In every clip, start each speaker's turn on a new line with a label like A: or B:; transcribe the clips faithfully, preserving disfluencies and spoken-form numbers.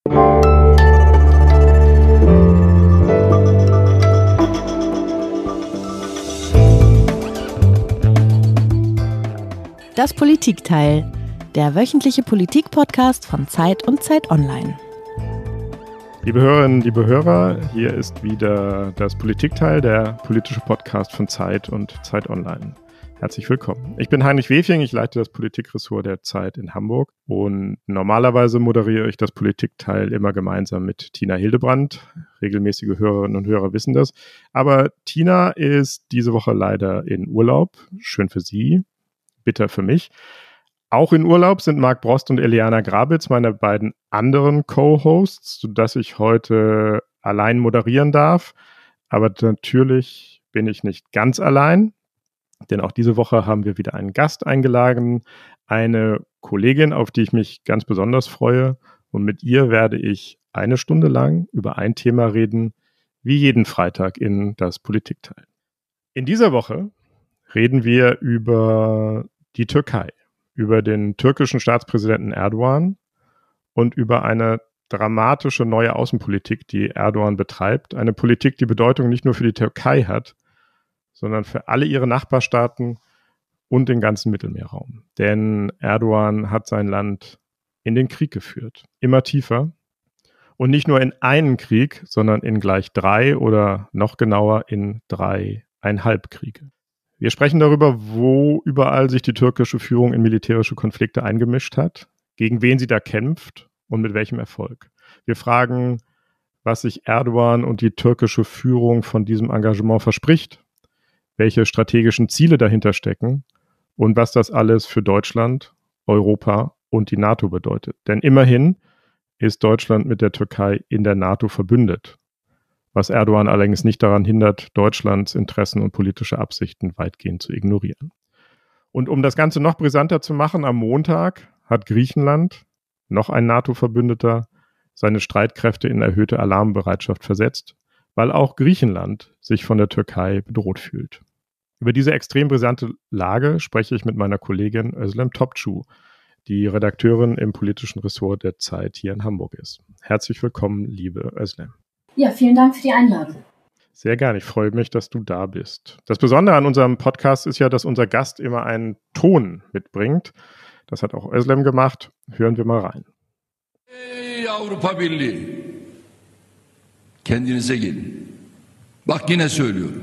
A: Das Politikteil, der wöchentliche Politik-Podcast von Zeit und Zeit Online.
B: Liebe Hörerinnen, liebe Hörer, hier ist wieder das Politikteil, der politische Podcast von Zeit und Zeit Online. Herzlich willkommen. Ich bin Heinrich Wefing, ich leite das Politikressort der Zeit in Hamburg und normalerweise moderiere ich das Politikteil immer gemeinsam mit Tina Hildebrand. Regelmäßige Hörerinnen und Hörer wissen das. Aber Tina ist diese Woche leider in Urlaub. Schön für sie, bitter für mich. Auch in Urlaub sind Marc Brost und Eliana Grabitz, meine beiden anderen Co-Hosts, sodass ich heute allein moderieren darf. Aber natürlich bin ich nicht ganz allein, denn auch diese Woche haben wir wieder einen Gast eingeladen, eine Kollegin, auf die ich mich ganz besonders freue. Und mit ihr werde ich eine Stunde lang über ein Thema reden, wie jeden Freitag in das Politikteil. In dieser Woche reden wir über die Türkei, über den türkischen Staatspräsidenten Erdogan und über eine dramatische neue Außenpolitik, die Erdogan betreibt. Eine Politik, die Bedeutung nicht nur für die Türkei hat, sondern für alle ihre Nachbarstaaten und den ganzen Mittelmeerraum. Denn Erdogan hat sein Land in den Krieg geführt, immer tiefer. Und nicht nur in einen Krieg, sondern in gleich drei oder noch genauer in dreieinhalb Kriege. Wir sprechen darüber, wo überall sich die türkische Führung in militärische Konflikte eingemischt hat, gegen wen sie da kämpft und mit welchem Erfolg. Wir fragen, was sich Erdogan und die türkische Führung von diesem Engagement verspricht, welche strategischen Ziele dahinter stecken und was das alles für Deutschland, Europa und die NATO bedeutet. Denn immerhin ist Deutschland mit der Türkei in der NATO verbündet, was Erdogan allerdings nicht daran hindert, Deutschlands Interessen und politische Absichten weitgehend zu ignorieren. Und um das Ganze noch brisanter zu machen, am Montag hat Griechenland, noch ein NATO-Verbündeter, seine Streitkräfte in erhöhte Alarmbereitschaft versetzt, weil auch Griechenland sich von der Türkei bedroht fühlt. Über diese extrem brisante Lage spreche ich mit meiner Kollegin Özlem Topçu, die Redakteurin im politischen Ressort der Zeit hier in Hamburg ist. Herzlich willkommen, liebe Özlem.
C: Ja, vielen Dank für die Einladung.
B: Sehr gerne, ich freue mich, dass du da bist. Das Besondere an unserem Podcast ist ja, dass unser Gast immer einen Ton mitbringt. Das hat auch Özlem gemacht. Hören wir mal rein.
D: Ey Avrupa Birliği, kendinize gelin. Bak yine söylüyorum.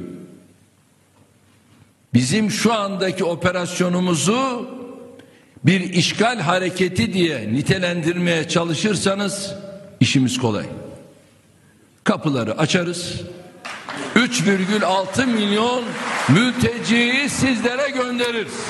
D: Bizim şu andaki operasyonumuzu bir işgal hareketi diye nitelendirmeye çalışırsanız işimiz kolay. Kapıları açarız. üç virgül altı milyon mülteciyi sizlere göndeririz.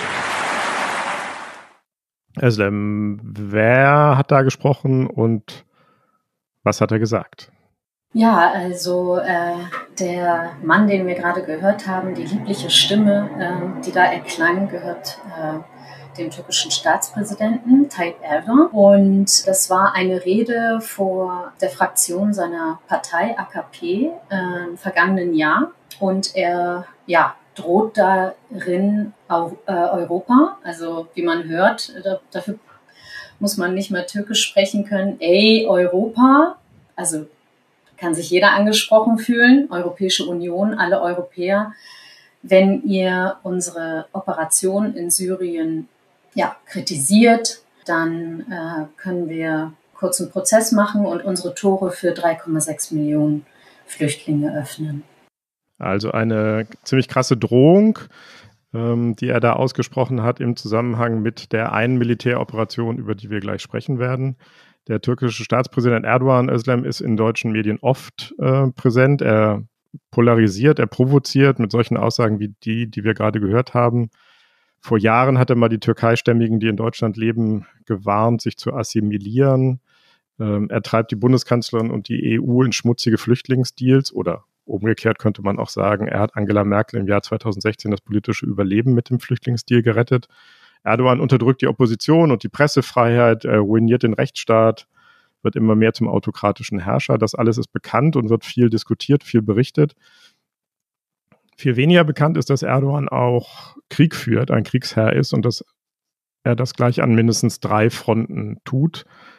B: Özlem, wer hat da gesprochen und was hat er gesagt?
C: Ja, also äh, der Mann, den wir gerade gehört haben, die liebliche Stimme, äh, die da erklang, gehört äh, dem türkischen Staatspräsidenten Tayyip Erdogan. Und das war eine Rede vor der Fraktion seiner Partei A K P äh, im vergangenen Jahr. Und er ja, droht darin auch, äh, Europa, also wie man hört, da, dafür muss man nicht mehr Türkisch sprechen können. Ey, Europa, also kann sich jeder angesprochen fühlen, Europäische Union, alle Europäer, wenn ihr unsere Operation in Syrien ja, kritisiert, dann äh, können wir kurzen Prozess machen und unsere Tore für drei Komma sechs Millionen Flüchtlinge öffnen.
B: Also eine ziemlich krasse Drohung, ähm, die er da ausgesprochen hat im Zusammenhang mit der einen Militäroperation, über die wir gleich sprechen werden. Der türkische Staatspräsident Erdogan, Özlem, ist in deutschen Medien oft äh, präsent. Er polarisiert, er provoziert mit solchen Aussagen wie die, die wir gerade gehört haben. Vor Jahren hat er mal die Türkeistämmigen, die in Deutschland leben, gewarnt, sich zu assimilieren. Ähm, er treibt die Bundeskanzlerin und die E U in schmutzige Flüchtlingsdeals oder umgekehrt könnte man auch sagen, er hat Angela Merkel im Jahr zweitausendsechzehn das politische Überleben mit dem Flüchtlingsdeal gerettet. Erdogan unterdrückt die Opposition und die Pressefreiheit, er ruiniert den Rechtsstaat, wird immer mehr zum autokratischen Herrscher. Das alles ist bekannt und wird viel diskutiert, viel berichtet. Viel weniger bekannt ist, dass Erdogan auch Krieg führt, ein Kriegsherr ist und dass er das gleich an mindestens drei Fronten tut.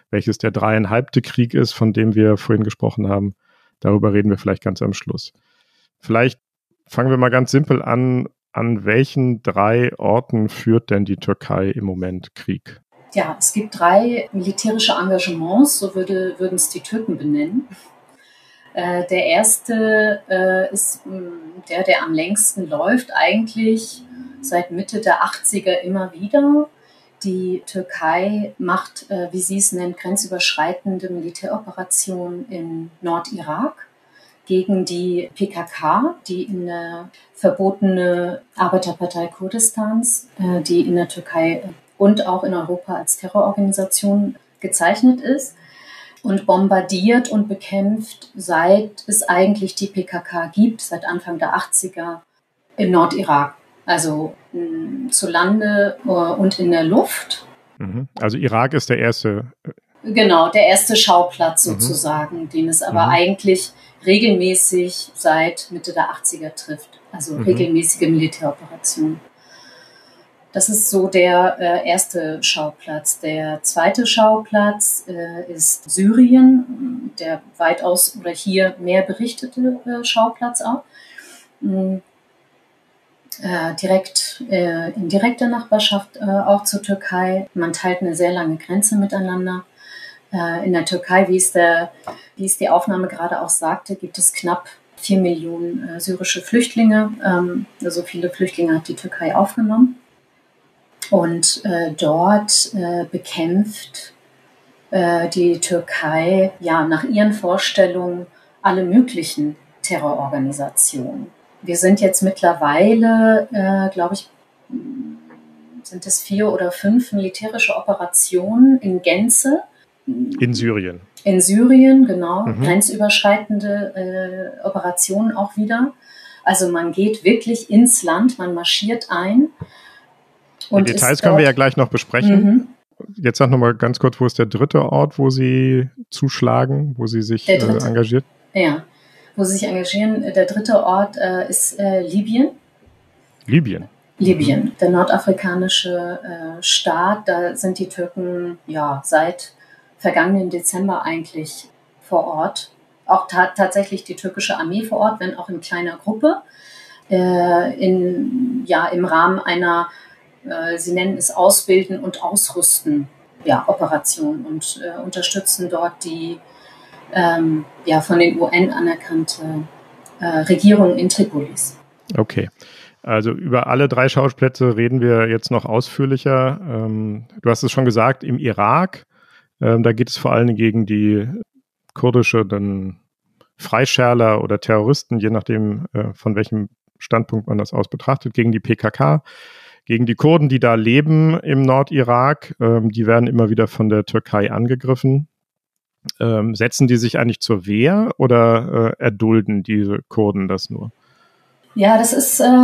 B: welches der dreieinhalbte Krieg ist, von dem wir vorhin gesprochen haben. Darüber reden wir vielleicht ganz am Schluss. Vielleicht fangen wir mal ganz simpel an. An welchen drei Orten führt denn die Türkei im Moment Krieg?
C: Ja, es gibt drei militärische Engagements, so würde, würden es die Türken benennen. Äh, der erste äh, ist mh, der, der am längsten läuft, eigentlich seit Mitte der achtziger immer wieder. Die Türkei macht, äh, wie sie es nennt, grenzüberschreitende Militäroperationen in Nordirak gegen die P K K, die in der verbotene Arbeiterpartei Kurdistans, äh, die in der Türkei und auch in Europa als Terrororganisation gezeichnet ist und bombardiert und bekämpft, seit es eigentlich die P K K gibt, seit Anfang der achtziger im Nordirak. Also mh, zu Lande äh, und in der Luft.
B: Also Irak ist der erste.
C: Genau, der erste Schauplatz sozusagen, mhm. den es aber mhm. eigentlich regelmäßig seit Mitte der achtziger trifft. Also mhm. regelmäßige Militäroperationen. Das ist so der äh, erste Schauplatz. Der zweite Schauplatz äh, ist Syrien, der weitaus oder hier mehr berichtete äh, Schauplatz auch. Mhm. Äh, direkt äh, in direkter Nachbarschaft äh, auch zur Türkei. Man teilt eine sehr lange Grenze miteinander. Äh, in der Türkei, wie es, der, wie es die Aufnahme gerade auch sagte, gibt es knapp vier Millionen äh, syrische Flüchtlinge. Ähm, so viele Flüchtlinge hat die Türkei aufgenommen. Und äh, dort äh, bekämpft äh, die Türkei ja nach ihren Vorstellungen alle möglichen Terrororganisationen. Wir sind jetzt mittlerweile, äh, glaube ich, sind es vier oder fünf militärische Operationen in Gänze.
B: In Syrien.
C: In Syrien, genau. Mhm. Grenzüberschreitende äh, Operationen auch wieder. Also man geht wirklich ins Land, man marschiert ein.
B: Und die Details können wir ja gleich noch besprechen. Mhm. Jetzt sag noch mal ganz kurz, wo ist der dritte Ort, wo Sie zuschlagen, wo Sie sich äh, engagiert?
C: Ja. Wo sie sich engagieren. Der dritte Ort äh, ist äh, Libyen.
B: Libyen?
C: Libyen, der nordafrikanische äh, Staat. Da sind die Türken ja seit vergangenen Dezember eigentlich vor Ort. Auch ta- tatsächlich die türkische Armee vor Ort, wenn auch in kleiner Gruppe. Äh, in, ja, im Rahmen einer, äh, sie nennen es Ausbilden und Ausrüsten, ja, Operation und äh, unterstützen dort die Ähm, ja, von den U N anerkannte äh, Regierung in Tripolis.
B: Okay, also über alle drei Schauplätze reden wir jetzt noch ausführlicher. Ähm, du hast es schon gesagt, im Irak, ähm, da geht es vor allem gegen die kurdische dann Freischärler oder Terroristen, je nachdem, äh, von welchem Standpunkt man das aus betrachtet, gegen die P K K, gegen die Kurden, die da leben im Nordirak. Ähm, die werden immer wieder von der Türkei angegriffen. Ähm, setzen die sich eigentlich zur Wehr oder äh, erdulden diese Kurden das nur?
C: Ja, das ist äh,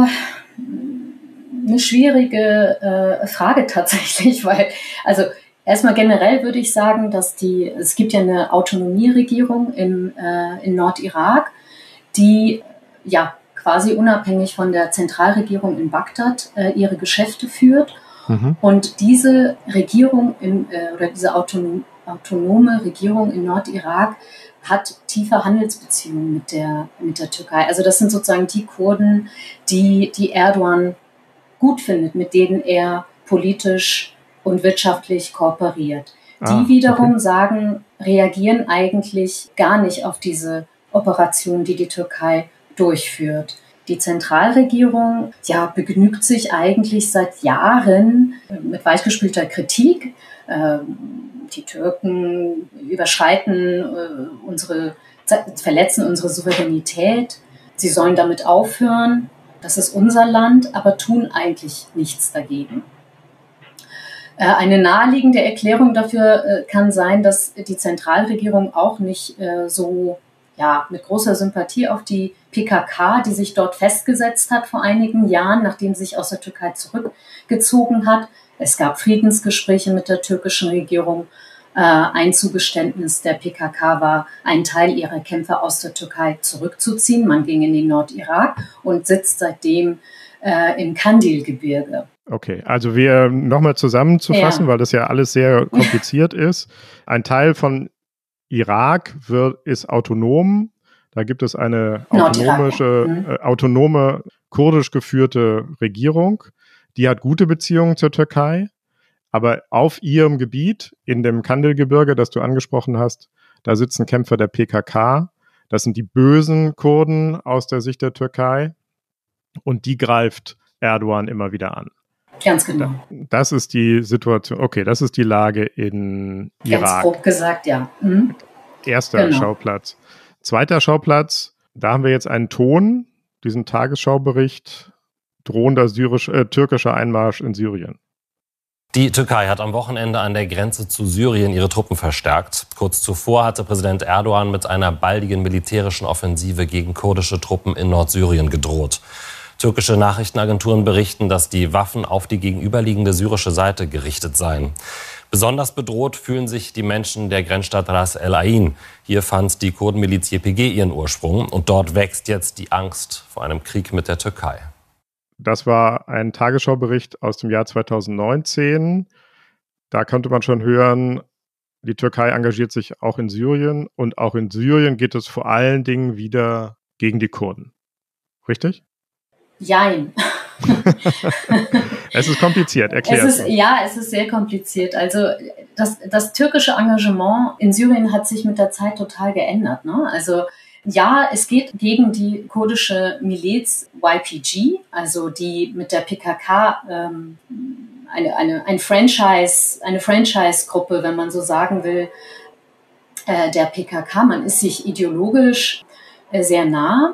C: eine schwierige äh, Frage tatsächlich, weil, also erstmal generell würde ich sagen, dass die, es gibt ja eine Autonomieregierung im, äh, in Nordirak, die ja quasi unabhängig von der Zentralregierung in Bagdad äh, ihre Geschäfte führt. Mhm. Und diese Regierung im, äh, oder diese Autonom autonome Regierung in Nordirak hat tiefe Handelsbeziehungen mit der, mit der Türkei. Also das sind sozusagen die Kurden, die, die Erdogan gut findet, mit denen er politisch und wirtschaftlich kooperiert. Ah, die wiederum okay. sagen, reagieren eigentlich gar nicht auf diese Operation, die die Türkei durchführt. Die Zentralregierung ja, begnügt sich eigentlich seit Jahren mit weichgespülter Kritik. Die Türken überschreiten unsere, verletzen unsere Souveränität. Sie sollen damit aufhören. Das ist unser Land, aber tun eigentlich nichts dagegen. Eine naheliegende Erklärung dafür kann sein, dass die Zentralregierung auch nicht so ja, mit großer Sympathie auf die P K K, die sich dort festgesetzt hat vor einigen Jahren, nachdem sie sich aus der Türkei zurückgezogen hat. Es gab Friedensgespräche mit der türkischen Regierung. Äh, ein Zugeständnis der P K K war, einen Teil ihrer Kämpfer aus der Türkei zurückzuziehen. Man ging in den Nordirak und sitzt seitdem äh, im Kandil-Gebirge.
B: Okay, also wir nochmal zusammenzufassen, ja. weil das ja alles sehr kompliziert ist. Ein Teil von Irak wird, ist autonom. Da gibt es eine autonomische, mhm. äh, autonome, kurdisch geführte Regierung. Die hat gute Beziehungen zur Türkei. Aber auf ihrem Gebiet, in dem Kandilgebirge, das du angesprochen hast, da sitzen Kämpfer der P K K. Das sind die bösen Kurden aus der Sicht der Türkei. Und die greift Erdogan immer wieder an.
C: Ganz genau.
B: Das ist die Situation. Okay, das ist die Lage in Irak.
C: Ganz grob gesagt, ja. Mhm.
B: Erster
C: genau.
B: Schauplatz. Zweiter Schauplatz, da haben wir jetzt einen Ton, diesen Tagesschaubericht, drohender syrisch, äh, türkischer Einmarsch in Syrien.
E: Die Türkei hat am Wochenende an der Grenze zu Syrien ihre Truppen verstärkt. Kurz zuvor hatte Präsident Erdogan mit einer baldigen militärischen Offensive gegen kurdische Truppen in Nordsyrien gedroht. Türkische Nachrichtenagenturen berichten, dass die Waffen auf die gegenüberliegende syrische Seite gerichtet seien. Besonders bedroht fühlen sich die Menschen der Grenzstadt Ras El Ain. Hier fand die Kurdenmiliz Y P G ihren Ursprung und dort wächst jetzt die Angst vor einem Krieg mit der Türkei.
B: Das war ein Tagesschaubericht aus dem Jahr zweitausendneunzehn. Da konnte man schon hören, die Türkei engagiert sich auch in Syrien und auch in Syrien geht es vor allen Dingen wieder gegen die Kurden. Richtig?
C: Jein.
B: Es ist kompliziert, erklär
C: es. Ist,
B: es.
C: Ja, es ist sehr kompliziert. Also das, das türkische Engagement in Syrien hat sich mit der Zeit total geändert. Ne? Also ja, es geht gegen die kurdische Miliz Y P G, also die mit der P K K ähm, eine, eine, ein Franchise, eine Franchise-Gruppe, wenn man so sagen will, äh, der P K K. Man ist sich ideologisch äh, sehr nah.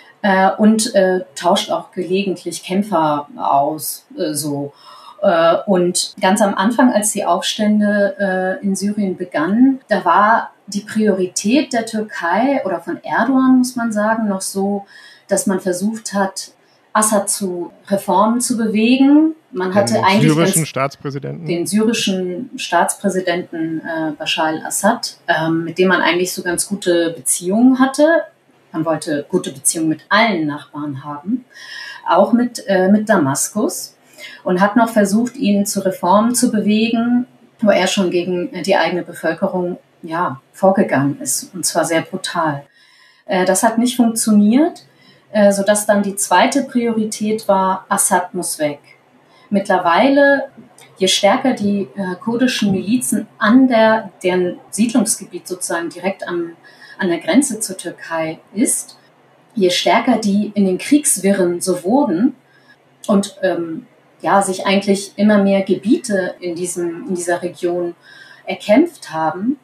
C: Und äh, tauscht auch gelegentlich Kämpfer aus, äh, so. Äh, und ganz am Anfang, als die Aufstände äh, in Syrien begannen, da war die Priorität der Türkei oder von Erdogan, muss man sagen, noch so, dass man versucht hat, Assad zu Reformen zu bewegen. Man hatte
B: den
C: eigentlich
B: syrischen
C: ganz,
B: Staatspräsidenten.
C: den syrischen Staatspräsidenten äh, Bashar al-Assad, äh, mit dem man eigentlich so ganz gute Beziehungen hatte. Man wollte gute Beziehungen mit allen Nachbarn haben, auch mit, äh, mit Damaskus, und hat noch versucht, ihn zu Reformen zu bewegen, wo er schon gegen die eigene Bevölkerung ja, vorgegangen ist, und zwar sehr brutal. Äh, das hat nicht funktioniert, äh, sodass dann die zweite Priorität war, Assad muss weg. Mittlerweile, je stärker die äh, kurdischen Milizen an der, deren Siedlungsgebiet sozusagen direkt am an der Grenze zur Türkei ist, je stärker die in den Kriegswirren so wurden und ähm, ja, sich eigentlich immer mehr Gebiete in, diesem, in dieser Region erkämpft haben,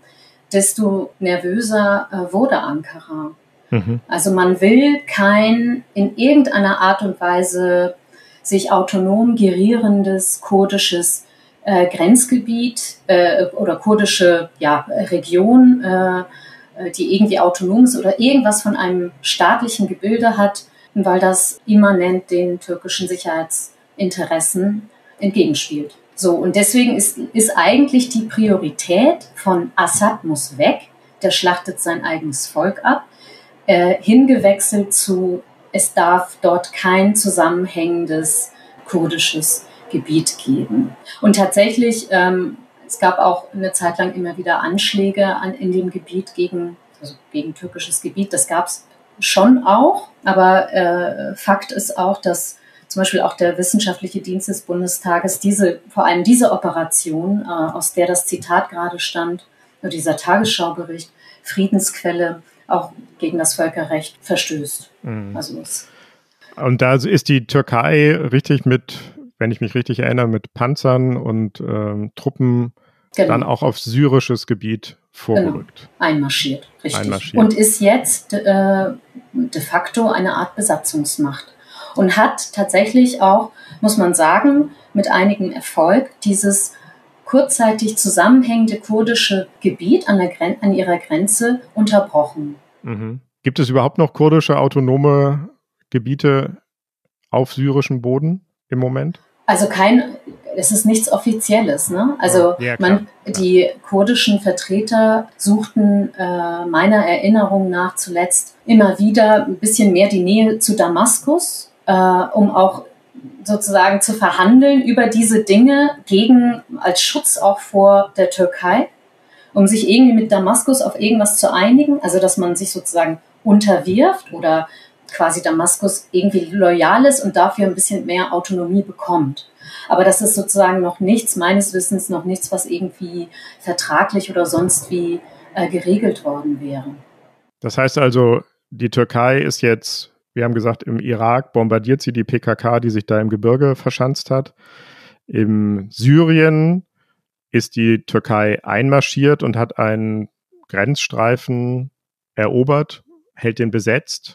C: desto nervöser äh, wurde Ankara. Mhm. Also man will kein in irgendeiner Art und Weise sich autonom gerierendes kurdisches äh, Grenzgebiet äh, oder kurdische ja, Region äh, die irgendwie autonom ist oder irgendwas von einem staatlichen Gebilde hat, weil das immanent den türkischen Sicherheitsinteressen entgegenspielt. So, und deswegen ist, ist eigentlich die Priorität von Assad muss weg, der schlachtet sein eigenes Volk ab, äh, hingewechselt zu, es darf dort kein zusammenhängendes kurdisches Gebiet geben. Und tatsächlich ähm, es gab auch eine Zeit lang immer wieder Anschläge an, in dem Gebiet gegen, also gegen türkisches Gebiet. Das gab es schon auch. Aber äh, Fakt ist auch, dass zum Beispiel auch der Wissenschaftliche Dienst des Bundestages diese, vor allem diese Operation, äh, aus der das Zitat gerade stand, dieser Tagesschaubericht, Friedensquelle, auch gegen das Völkerrecht verstößt. Mhm. Also es
B: Und da ist die Türkei richtig mit, wenn ich mich richtig erinnere, mit Panzern und ähm, Truppen genau. dann auch auf syrisches Gebiet vorgerückt.
C: Genau. Einmarschiert, richtig.
B: Einmarschiert.
C: Und ist jetzt äh, de facto eine Art Besatzungsmacht. Und hat tatsächlich auch, muss man sagen, mit einigem Erfolg dieses kurzzeitig zusammenhängende kurdische Gebiet an, der Gren- an ihrer Grenze unterbrochen.
B: Mhm. Gibt es überhaupt noch kurdische autonome Gebiete auf syrischem Boden im Moment?
C: Also kein, es ist nichts Offizielles, ne? Also
B: ja,
C: man, die kurdischen Vertreter suchten äh, meiner Erinnerung nach zuletzt immer wieder ein bisschen mehr die Nähe zu Damaskus, äh, um auch sozusagen zu verhandeln über diese Dinge gegen, als Schutz auch vor der Türkei, um sich irgendwie mit Damaskus auf irgendwas zu einigen, also dass man sich sozusagen unterwirft oder quasi Damaskus irgendwie loyal ist und dafür ein bisschen mehr Autonomie bekommt. Aber das ist sozusagen noch nichts, meines Wissens noch nichts, was irgendwie vertraglich oder sonst wie äh, geregelt worden wäre.
B: Das heißt also, die Türkei ist jetzt, wir haben gesagt, im Irak bombardiert sie die P K K, die sich da im Gebirge verschanzt hat. Im Syrien ist die Türkei einmarschiert und hat einen Grenzstreifen erobert, hält den besetzt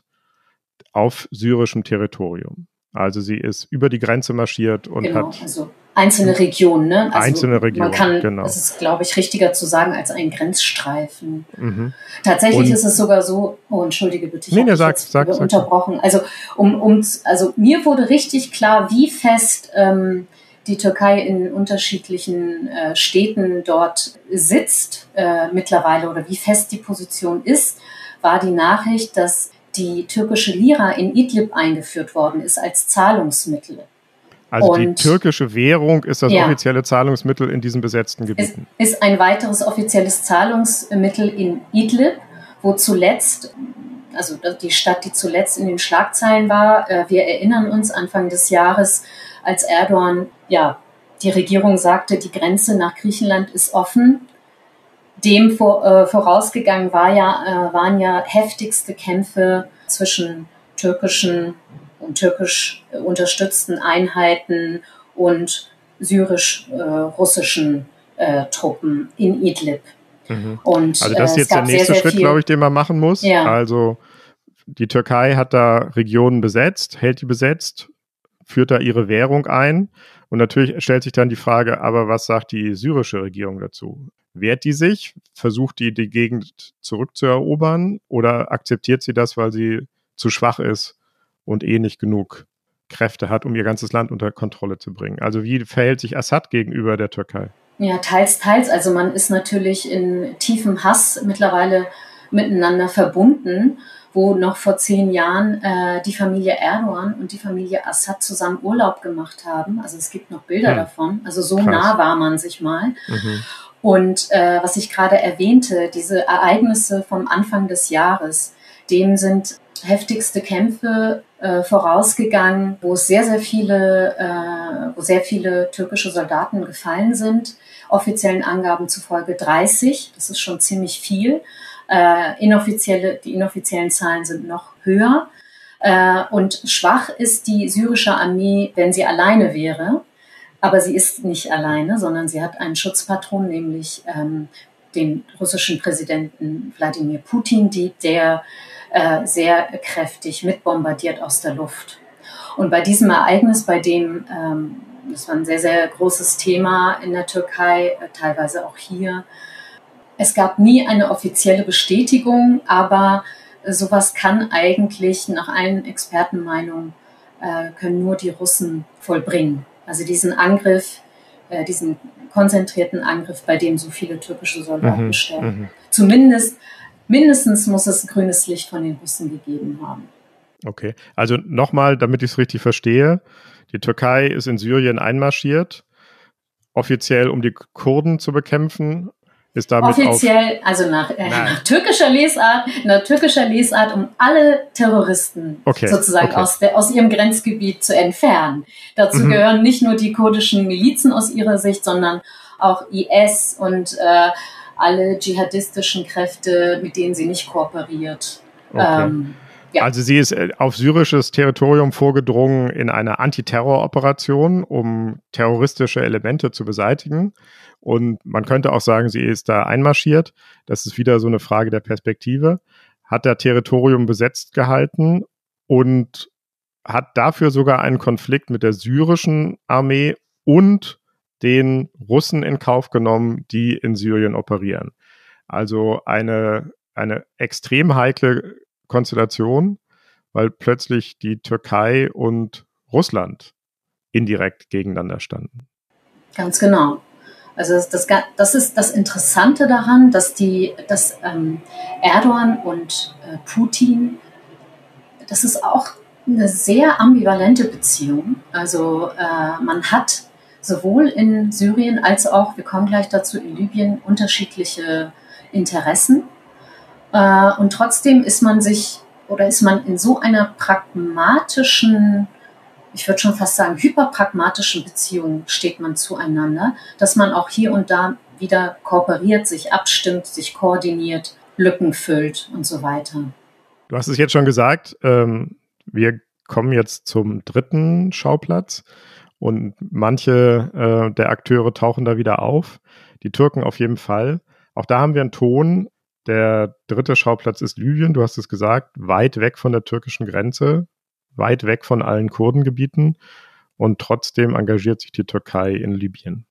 B: auf syrischem Territorium. Also sie ist über die Grenze marschiert und
C: genau,
B: hat
C: also einzelne Regionen, ne? Also
B: einzelne Regionen,
C: man kann,
B: genau.
C: Das ist, glaube ich, richtiger zu sagen als ein Grenzstreifen.
B: Mhm.
C: Tatsächlich
B: und,
C: ist es sogar so, oh, entschuldige bitte, ich
B: nee,
C: habe
B: nee,
C: dich
B: sag,
C: jetzt
B: sag, sag,
C: unterbrochen. Also, um, um, also mir wurde richtig klar, wie fest ähm, die Türkei in unterschiedlichen äh, Städten dort sitzt äh, mittlerweile oder wie fest die Position ist, war die Nachricht, dass die türkische Lira in Idlib eingeführt worden ist als Zahlungsmittel.
B: Also
C: und,
B: die türkische Währung ist das
C: ja,
B: offizielle Zahlungsmittel in diesen besetzten Gebieten.
C: Es ist ein weiteres offizielles Zahlungsmittel in Idlib, wo zuletzt, also die Stadt, die zuletzt in den Schlagzeilen war, äh, wir erinnern uns Anfang des Jahres, als Erdogan, ja, die Regierung sagte, die Grenze nach Griechenland ist offen. Dem vor, äh, vorausgegangen war ja, äh, waren ja heftigste Kämpfe zwischen türkischen und türkisch unterstützten Einheiten und syrisch-russischen äh, äh, Truppen in Idlib.
B: Mhm.
C: Und,
B: also das ist
C: äh,
B: jetzt der nächste sehr, sehr Schritt, glaube ich, den man machen muss.
C: Ja.
B: Also die Türkei hat da Regionen besetzt, hält die besetzt, führt da ihre Währung ein. Und natürlich stellt sich dann die Frage, aber was sagt die syrische Regierung dazu? Wehrt die sich? Versucht die, die Gegend zurückzuerobern? Oder akzeptiert sie das, weil sie zu schwach ist und eh nicht genug Kräfte hat, um ihr ganzes Land unter Kontrolle zu bringen? Also wie verhält sich Assad gegenüber der Türkei?
C: Ja, teils, teils. Also man ist natürlich in tiefem Hass mittlerweile miteinander verbunden, wo noch vor zehn Jahren äh, die Familie Erdogan und die Familie Assad zusammen Urlaub gemacht haben. Also es gibt noch Bilder hm. davon. Also so
B: Krass.
C: nah war man sich mal.
B: Mhm.
C: Und äh, was ich gerade erwähnte, diese Ereignisse vom Anfang des Jahres, dem sind heftigste Kämpfe äh, vorausgegangen, wo es sehr, sehr viele, äh, wo sehr viele türkische Soldaten gefallen sind. Offiziellen Angaben zufolge dreißig, das ist schon ziemlich viel. Äh, inoffizielle, die inoffiziellen Zahlen sind noch höher. Äh, und schwach ist die syrische Armee, wenn sie alleine wäre. Aber sie ist nicht alleine, sondern sie hat einen Schutzpatron, nämlich ähm, den russischen Präsidenten Wladimir Putin, die, der äh, sehr kräftig mitbombardiert aus der Luft. Und bei diesem Ereignis, bei dem, ähm, das war ein sehr, sehr großes Thema in der Türkei, äh, teilweise auch hier, es gab nie eine offizielle Bestätigung, aber sowas kann eigentlich nach allen Expertenmeinungen äh, können nur die Russen vollbringen. Also diesen Angriff, äh, diesen konzentrierten Angriff, bei dem so viele türkische Soldaten
B: mhm,
C: sterben.
B: Mhm.
C: Zumindest, mindestens muss es grünes Licht von den Russen gegeben haben.
B: Okay, also nochmal, damit ich es richtig verstehe, die Türkei ist in Syrien einmarschiert, offiziell um die Kurden zu bekämpfen. Ist damit
C: offiziell, also nach, äh, nach türkischer Lesart, nach türkischer Lesart, um alle Terroristen
B: okay,
C: sozusagen
B: okay.
C: aus, der, aus ihrem Grenzgebiet zu entfernen. Dazu mhm. gehören nicht nur die kurdischen Milizen aus ihrer Sicht, sondern auch I S und äh, alle dschihadistischen Kräfte, mit denen sie nicht kooperiert.
B: Okay.
C: Ähm, ja.
B: Also sie ist auf syrisches Territorium vorgedrungen in einer Antiterroroperation, um terroristische Elemente zu beseitigen. Und man könnte auch sagen, sie ist da einmarschiert. Das ist wieder so eine Frage der Perspektive. Hat der Territorium besetzt gehalten und hat dafür sogar einen Konflikt mit der syrischen Armee und den Russen in Kauf genommen, die in Syrien operieren. Also eine, eine extrem heikle Konstellation, weil plötzlich die Türkei und Russland indirekt gegeneinander standen.
C: Ganz genau. Also das, das, das ist das Interessante daran, dass die, dass ähm, Erdogan und äh, Putin, das ist auch eine sehr ambivalente Beziehung. Also äh, man hat sowohl in Syrien als auch, wir kommen gleich dazu, in Libyen unterschiedliche Interessen. Äh, und trotzdem ist man sich oder ist man in so einer pragmatischen, ich würde schon fast sagen hyperpragmatischen Beziehung steht man zueinander, dass man auch hier und da wieder kooperiert, sich abstimmt, sich koordiniert, Lücken füllt und so weiter.
B: Du hast es jetzt schon gesagt, ähm, wir kommen jetzt zum dritten Schauplatz und manche äh, der Akteure tauchen da wieder auf, die Türken auf jeden Fall. Auch da haben wir einen Ton. Der dritte Schauplatz ist Libyen, du hast es gesagt, weit weg von der türkischen Grenze, weit weg von allen Kurdengebieten und trotzdem engagiert sich die Türkei in Libyen.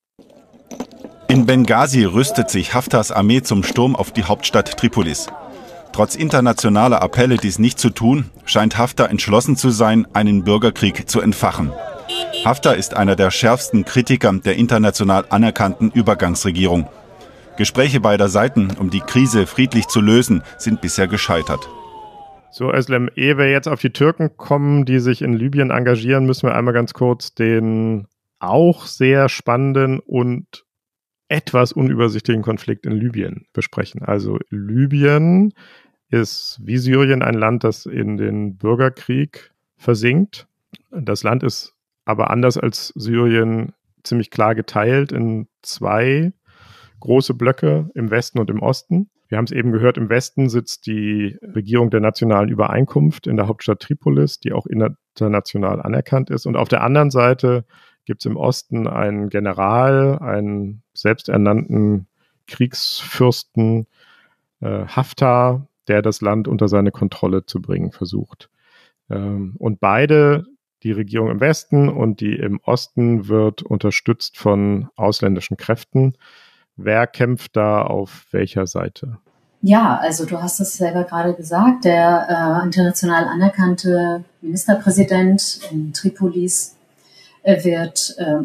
F: In Benghazi rüstet sich Haftars Armee zum Sturm auf die Hauptstadt Tripolis. Trotz internationaler Appelle, dies nicht zu tun, scheint Haftar entschlossen zu sein, einen Bürgerkrieg zu entfachen. Haftar ist einer der schärfsten Kritiker der international anerkannten Übergangsregierung. Gespräche beider Seiten, um die Krise friedlich zu lösen, sind bisher gescheitert.
B: So, Özlem, ehe wir jetzt auf die Türken kommen, die sich in Libyen engagieren, müssen wir einmal ganz kurz den auch sehr spannenden und etwas unübersichtlichen Konflikt in Libyen besprechen. Also Libyen ist wie Syrien ein Land, das in den Bürgerkrieg versinkt. Das Land ist aber anders als Syrien ziemlich klar geteilt in zwei große Blöcke im Westen und im Osten. Wir haben es eben gehört, im Westen sitzt die Regierung der nationalen Übereinkunft in der Hauptstadt Tripolis, die auch international anerkannt ist. Und auf der anderen Seite gibt es im Osten einen General, einen selbsternannten Kriegsfürsten, äh, Haftar, der das Land unter seine Kontrolle zu bringen versucht. Ähm, und beide, die Regierung im Westen und die im Osten, wird unterstützt von ausländischen Kräften. Wer kämpft da auf welcher Seite?
C: Ja, also du hast es selber gerade gesagt, der äh, international anerkannte Ministerpräsident in Tripolis äh, wird äh,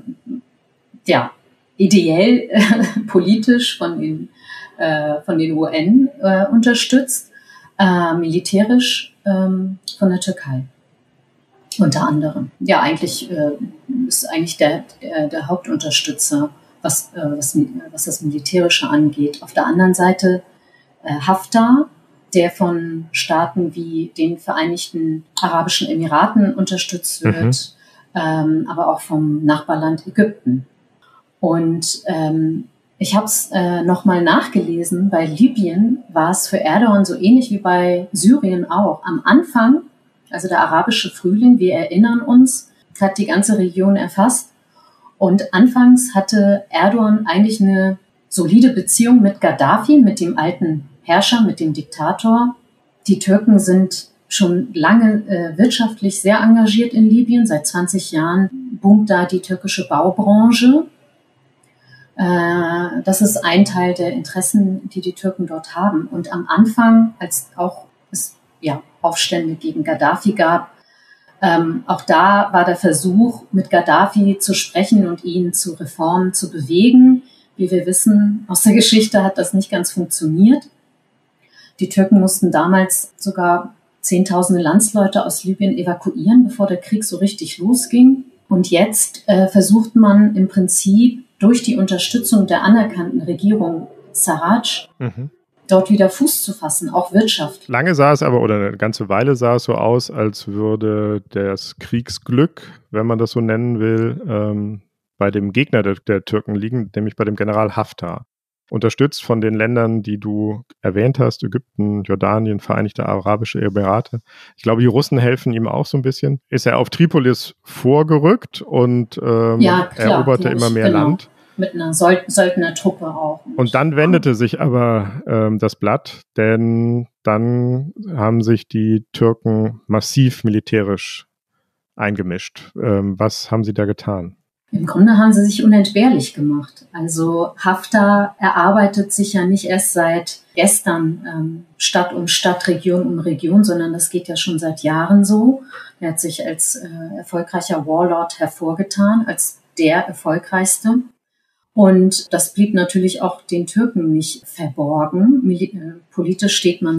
C: ja ideell äh, politisch von den, äh, von den U N äh, unterstützt, äh, militärisch äh, von der Türkei unter anderem. Ja, eigentlich äh, ist eigentlich der, der, der Hauptunterstützer, was, äh, was, was das Militärische angeht. Auf der anderen Seite äh, Haftar, der von Staaten wie den Vereinigten Arabischen Emiraten unterstützt wird, mhm. ähm, aber auch vom Nachbarland Ägypten. Und ähm, ich habe es äh, nochmal nachgelesen, bei Libyen war es für Erdogan so ähnlich wie bei Syrien auch. Am Anfang, also der arabische Frühling, wir erinnern uns, hat die ganze Region erfasst. Und anfangs hatte Erdogan eigentlich eine solide Beziehung mit Gaddafi, mit dem alten Herrscher, mit dem Diktator. Die Türken sind schon lange äh, wirtschaftlich sehr engagiert in Libyen. Seit zwanzig Jahren boomt da die türkische Baubranche. Äh, das ist ein Teil der Interessen, die die Türken dort haben. Und am Anfang, als auch es ja, Aufstände gegen Gaddafi gab, Ähm, auch da war der Versuch, mit Gaddafi zu sprechen und ihn zu Reformen zu bewegen. Wie wir wissen aus der Geschichte, hat das nicht ganz funktioniert. Die Türken mussten damals sogar Zehntausende Landsleute aus Libyen evakuieren, bevor der Krieg so richtig losging. Und jetzt äh, versucht man im Prinzip durch die Unterstützung der anerkannten Regierung Sarraj mhm. dort wieder Fuß zu fassen, auch Wirtschaft.
B: Lange sah es aber, oder eine ganze Weile sah es so aus, als würde das Kriegsglück, wenn man das so nennen will, ähm, bei dem Gegner der, der Türken liegen, nämlich bei dem General Haftar. Unterstützt von den Ländern, die du erwähnt hast, Ägypten, Jordanien, Vereinigte Arabische Emirate. Ich glaube, die Russen helfen ihm auch so ein bisschen. Ist er auf Tripolis vorgerückt und ähm, ja, klar, eroberte immer mehr genau. Land.
C: Mit einer Söldnertruppe auch.
B: Und dann wendete sich aber ähm, das Blatt, denn dann haben sich die Türken massiv militärisch eingemischt. Ähm, was haben sie da getan?
C: Im Grunde haben sie sich unentbehrlich gemacht. Also Haftar erarbeitet sich ja nicht erst seit gestern ähm, Stadt um Stadt, Region um Region, sondern das geht ja schon seit Jahren so. Er hat sich als äh, erfolgreicher Warlord hervorgetan, als der erfolgreichste. Und das blieb natürlich auch den Türken nicht verborgen. Mil- äh, politisch steht man sich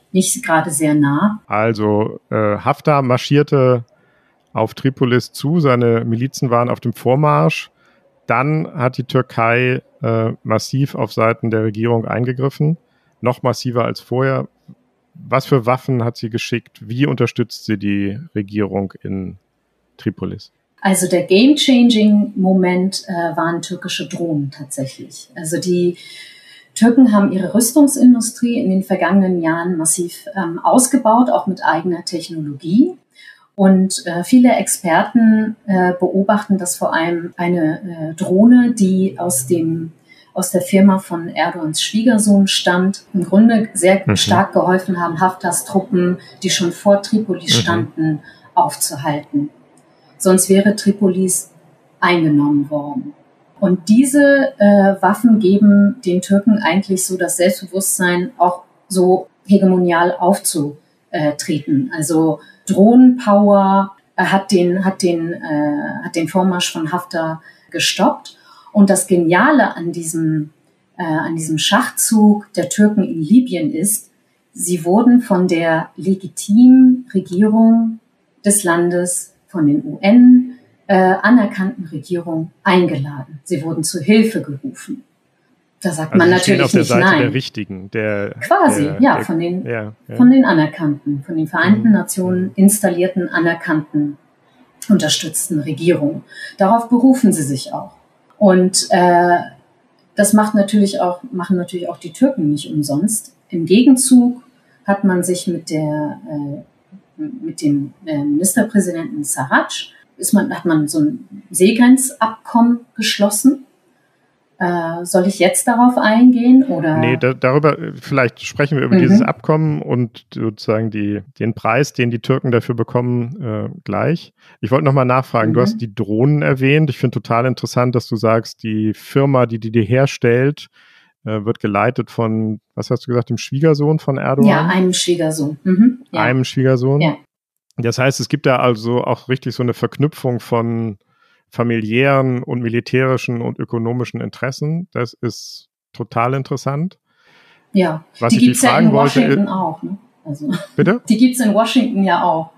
C: nicht gerade sehr nah.
B: Also äh, Haftar marschierte auf Tripolis zu, seine Milizen waren auf dem Vormarsch. Dann hat die Türkei äh, massiv auf Seiten der Regierung eingegriffen, noch massiver als vorher. Was für Waffen hat sie geschickt? Wie unterstützt sie die Regierung in Tripolis?
C: Also der Game-Changing-Moment äh, waren türkische Drohnen tatsächlich. Also die Türken haben ihre Rüstungsindustrie in den vergangenen Jahren massiv ähm, ausgebaut, auch mit eigener Technologie. Und äh, viele Experten äh, beobachten, dass vor allem eine äh, Drohne, die aus dem aus der Firma von Erdogans Schwiegersohn stammt, im Grunde sehr mhm. stark geholfen haben, Haftars Truppen, die schon vor Tripolis mhm. standen, aufzuhalten. Sonst wäre Tripolis eingenommen worden. Und diese äh, Waffen geben den Türken eigentlich so das Selbstbewusstsein, auch so hegemonial aufzutreten. Also Drohnenpower äh, hat den hat den äh, hat den Vormarsch von Haftar gestoppt. Und das Geniale an diesem äh, an diesem Schachzug der Türken in Libyen ist, sie wurden von der legitimen Regierung des Landes, von den U N äh, anerkannten Regierung eingeladen. Sie wurden zu Hilfe gerufen. Da sagt
B: also
C: man
B: Sie
C: natürlich
B: stehen auf der
C: nicht
B: Seite
C: nein.
B: der Richtigen, der
C: quasi,
B: der,
C: ja,
B: der,
C: von den
B: ja, ja.
C: von den anerkannten, von den Vereinten
B: Mhm.
C: Nationen installierten, anerkannten, unterstützten Regierung. Darauf berufen sie sich auch. Und äh, das macht natürlich auch machen natürlich auch die Türken nicht umsonst. Im Gegenzug hat man sich mit der äh, mit dem äh, Ministerpräsidenten Sarraj ist man hat man so ein Seegrenzabkommen geschlossen. Äh, soll ich jetzt darauf eingehen oder?
B: Nee, da, darüber, vielleicht sprechen wir über mhm. dieses Abkommen und sozusagen die, den Preis, den die Türken dafür bekommen, äh, gleich. Ich wollte nochmal nachfragen, mhm. du hast die Drohnen erwähnt. Ich finde total interessant, dass du sagst, die Firma, die die, die herstellt, äh, wird geleitet von, was hast du gesagt, dem Schwiegersohn von Erdogan?
C: Ja, einem Schwiegersohn. Mhm. Ja.
B: Einem Schwiegersohn?
C: Ja.
B: Das heißt, es gibt da also auch richtig so eine Verknüpfung von familiären und militärischen und ökonomischen Interessen. Das ist total interessant.
C: Ja,
B: was
C: die
B: ich
C: gibt's
B: die fragen
C: ja in
B: wollte,
C: Washington
B: ist,
C: auch. Ne? Also,
B: bitte?
C: Die gibt's in Washington ja auch.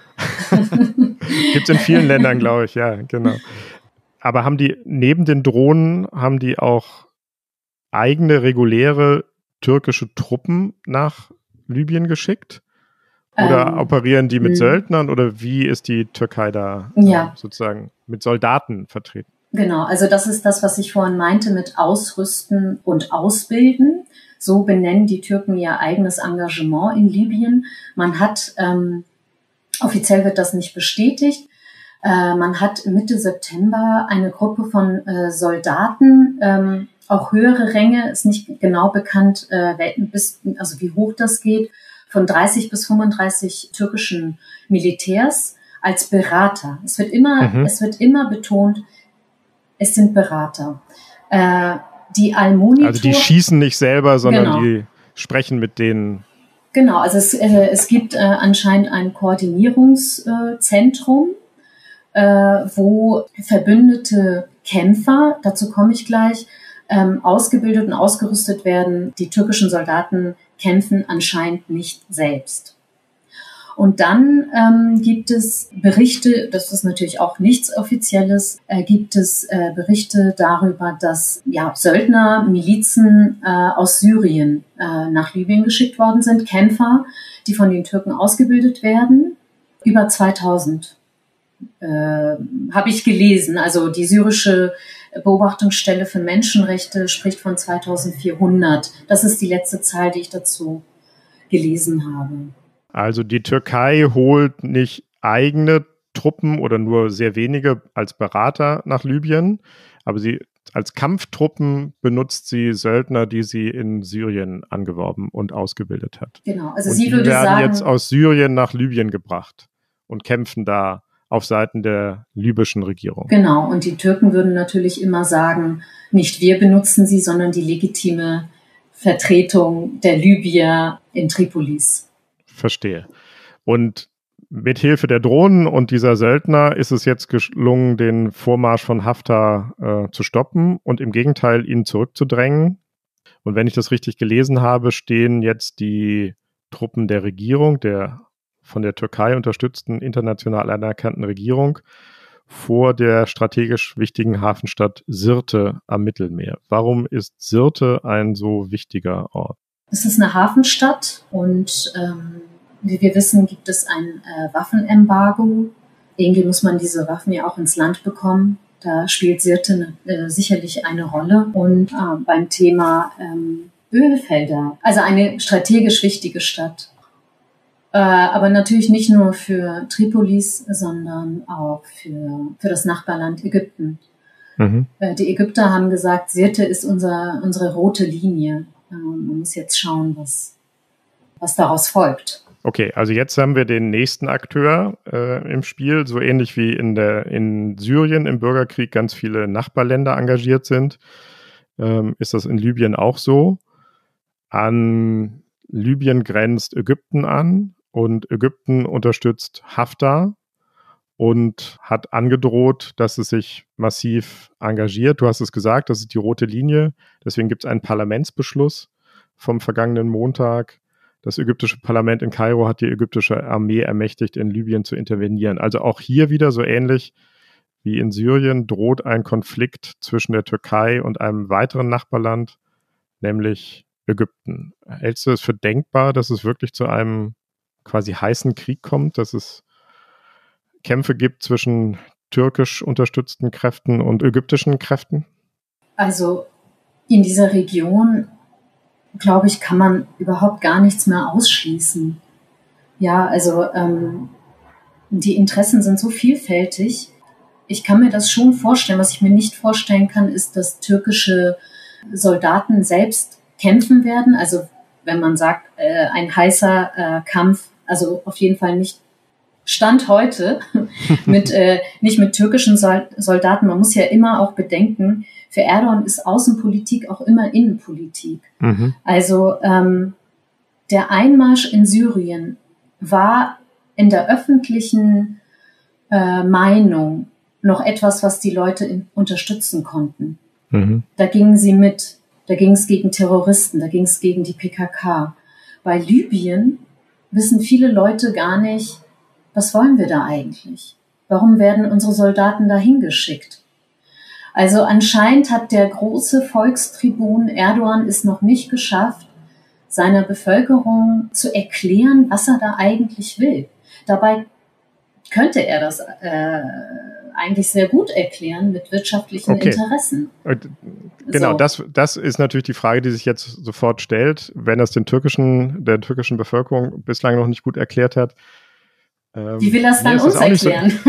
B: Gibt's in vielen Ländern, glaube ich, ja, genau. Aber haben die neben den Drohnen, haben die auch eigene reguläre türkische Truppen nach Libyen geschickt? Oder ähm, operieren die mit mh. Söldnern oder wie ist die Türkei da
C: ja.
B: äh, sozusagen mit Soldaten vertreten?
C: Genau, also das ist das, was ich vorhin meinte mit Ausrüsten und Ausbilden. So benennen die Türken ihr eigenes Engagement in Libyen. Man hat, ähm, offiziell wird das nicht bestätigt, äh, man hat Mitte September eine Gruppe von äh, Soldaten, ähm, auch höhere Ränge, ist nicht genau bekannt, äh, bis, also wie hoch das geht, von dreißig bis fünfunddreißig türkischen Militärs als Berater. Es wird immer, mhm. es wird immer betont, es sind Berater. Äh, die Al-Monitor.
B: Also die schießen nicht selber, sondern
C: genau.
B: die sprechen mit denen.
C: Genau, also es, äh, es gibt äh, anscheinend ein Koordinierungszentrum, äh, wo verbündete Kämpfer, dazu komme ich gleich, ähm, ausgebildet und ausgerüstet werden. Die türkischen Soldaten kämpfen anscheinend nicht selbst. Und dann ähm, gibt es Berichte, das ist natürlich auch nichts Offizielles, äh, gibt es äh, Berichte darüber, dass ja Söldner, Milizen äh, aus Syrien äh, nach Libyen geschickt worden sind, Kämpfer, die von den Türken ausgebildet werden. Über zweitausend äh, habe ich gelesen. Also die syrische Beobachtungsstelle für Menschenrechte spricht von zweitausendvierhundert. Das ist die letzte Zahl, die ich dazu gelesen habe.
B: Also die Türkei holt nicht eigene Truppen oder nur sehr wenige als Berater nach Libyen, aber sie als Kampftruppen benutzt sie Söldner, die sie in Syrien angeworben und ausgebildet hat.
C: Genau, also
B: und
C: sie
B: die
C: würde
B: werden
C: sagen,
B: jetzt aus Syrien nach Libyen gebracht und kämpfen da auf Seiten der libyschen Regierung.
C: Genau, und die Türken würden natürlich immer sagen, nicht wir benutzen sie, sondern die legitime Vertretung der Libyer in Tripolis.
B: Verstehe. Und mit Hilfe der Drohnen und dieser Söldner ist es jetzt gelungen, den Vormarsch von Haftar äh, zu stoppen und im Gegenteil ihn zurückzudrängen. Und wenn ich das richtig gelesen habe, stehen jetzt die Truppen der Regierung, der von der Türkei unterstützten international anerkannten Regierung, vor der strategisch wichtigen Hafenstadt Sirte am Mittelmeer. Warum ist Sirte ein so wichtiger Ort?
C: Es ist eine Hafenstadt und ähm, wie wir wissen, gibt es ein äh, Waffenembargo. Irgendwie muss man diese Waffen ja auch ins Land bekommen. Da spielt Sirte äh, sicherlich eine Rolle. Und äh, beim Thema ähm, Ölfelder, also eine strategisch wichtige Stadt. Äh, aber natürlich nicht nur für Tripolis, sondern auch für, für das Nachbarland Ägypten. Mhm. Äh, die Ägypter haben gesagt, Sirte ist unser, unsere rote Linie. Äh, man muss jetzt schauen, was, was daraus folgt.
B: Okay, also jetzt haben wir den nächsten Akteur äh, im Spiel, so ähnlich wie in der in Syrien im Bürgerkrieg ganz viele Nachbarländer engagiert sind. Ähm, ist das in Libyen auch so? An Libyen grenzt Ägypten an und Ägypten unterstützt Haftar und hat angedroht, dass es sich massiv engagiert. Du hast es gesagt, das ist die rote Linie. Deswegen gibt es einen Parlamentsbeschluss vom vergangenen Montag. Das ägyptische Parlament in Kairo hat die ägyptische Armee ermächtigt, in Libyen zu intervenieren. Also auch hier wieder so ähnlich wie in Syrien droht ein Konflikt zwischen der Türkei und einem weiteren Nachbarland, nämlich Ägypten. Hältst du es für denkbar, dass es wirklich zu einem quasi heißen Krieg kommt, dass es Kämpfe gibt zwischen türkisch unterstützten Kräften und ägyptischen Kräften?
C: Also in dieser Region, glaube ich, kann man überhaupt gar nichts mehr ausschließen. Ja, also ähm, die Interessen sind so vielfältig. Ich kann mir das schon vorstellen. Was ich mir nicht vorstellen kann, ist, dass türkische Soldaten selbst kämpfen werden. Also wenn man sagt, äh, ein heißer äh, Kampf, also auf jeden Fall nicht Stand heute, mit äh, nicht mit türkischen Soldaten. Man muss ja immer auch bedenken, für Erdogan ist Außenpolitik auch immer Innenpolitik. Mhm. Also ähm, der Einmarsch in Syrien war in der öffentlichen äh, Meinung noch etwas, was die Leute in, unterstützen konnten. Mhm. Da gingen sie mit, da ging es gegen Terroristen, da ging es gegen die P K K. Bei Libyen wissen viele Leute gar nicht, was wollen wir da eigentlich? Warum werden unsere Soldaten dahin geschickt? Also anscheinend hat der große Volkstribun Erdogan es noch nicht geschafft, seiner Bevölkerung zu erklären, was er da eigentlich will. Dabei könnte er das äh, eigentlich sehr gut erklären mit wirtschaftlichen okay. Interessen.
B: Genau,
C: so.
B: das, das ist natürlich die Frage, die sich jetzt sofort stellt, wenn das den türkischen, der türkischen Bevölkerung bislang noch nicht gut erklärt hat. Ähm,
C: Wie will er es dann uns erklären?
B: So,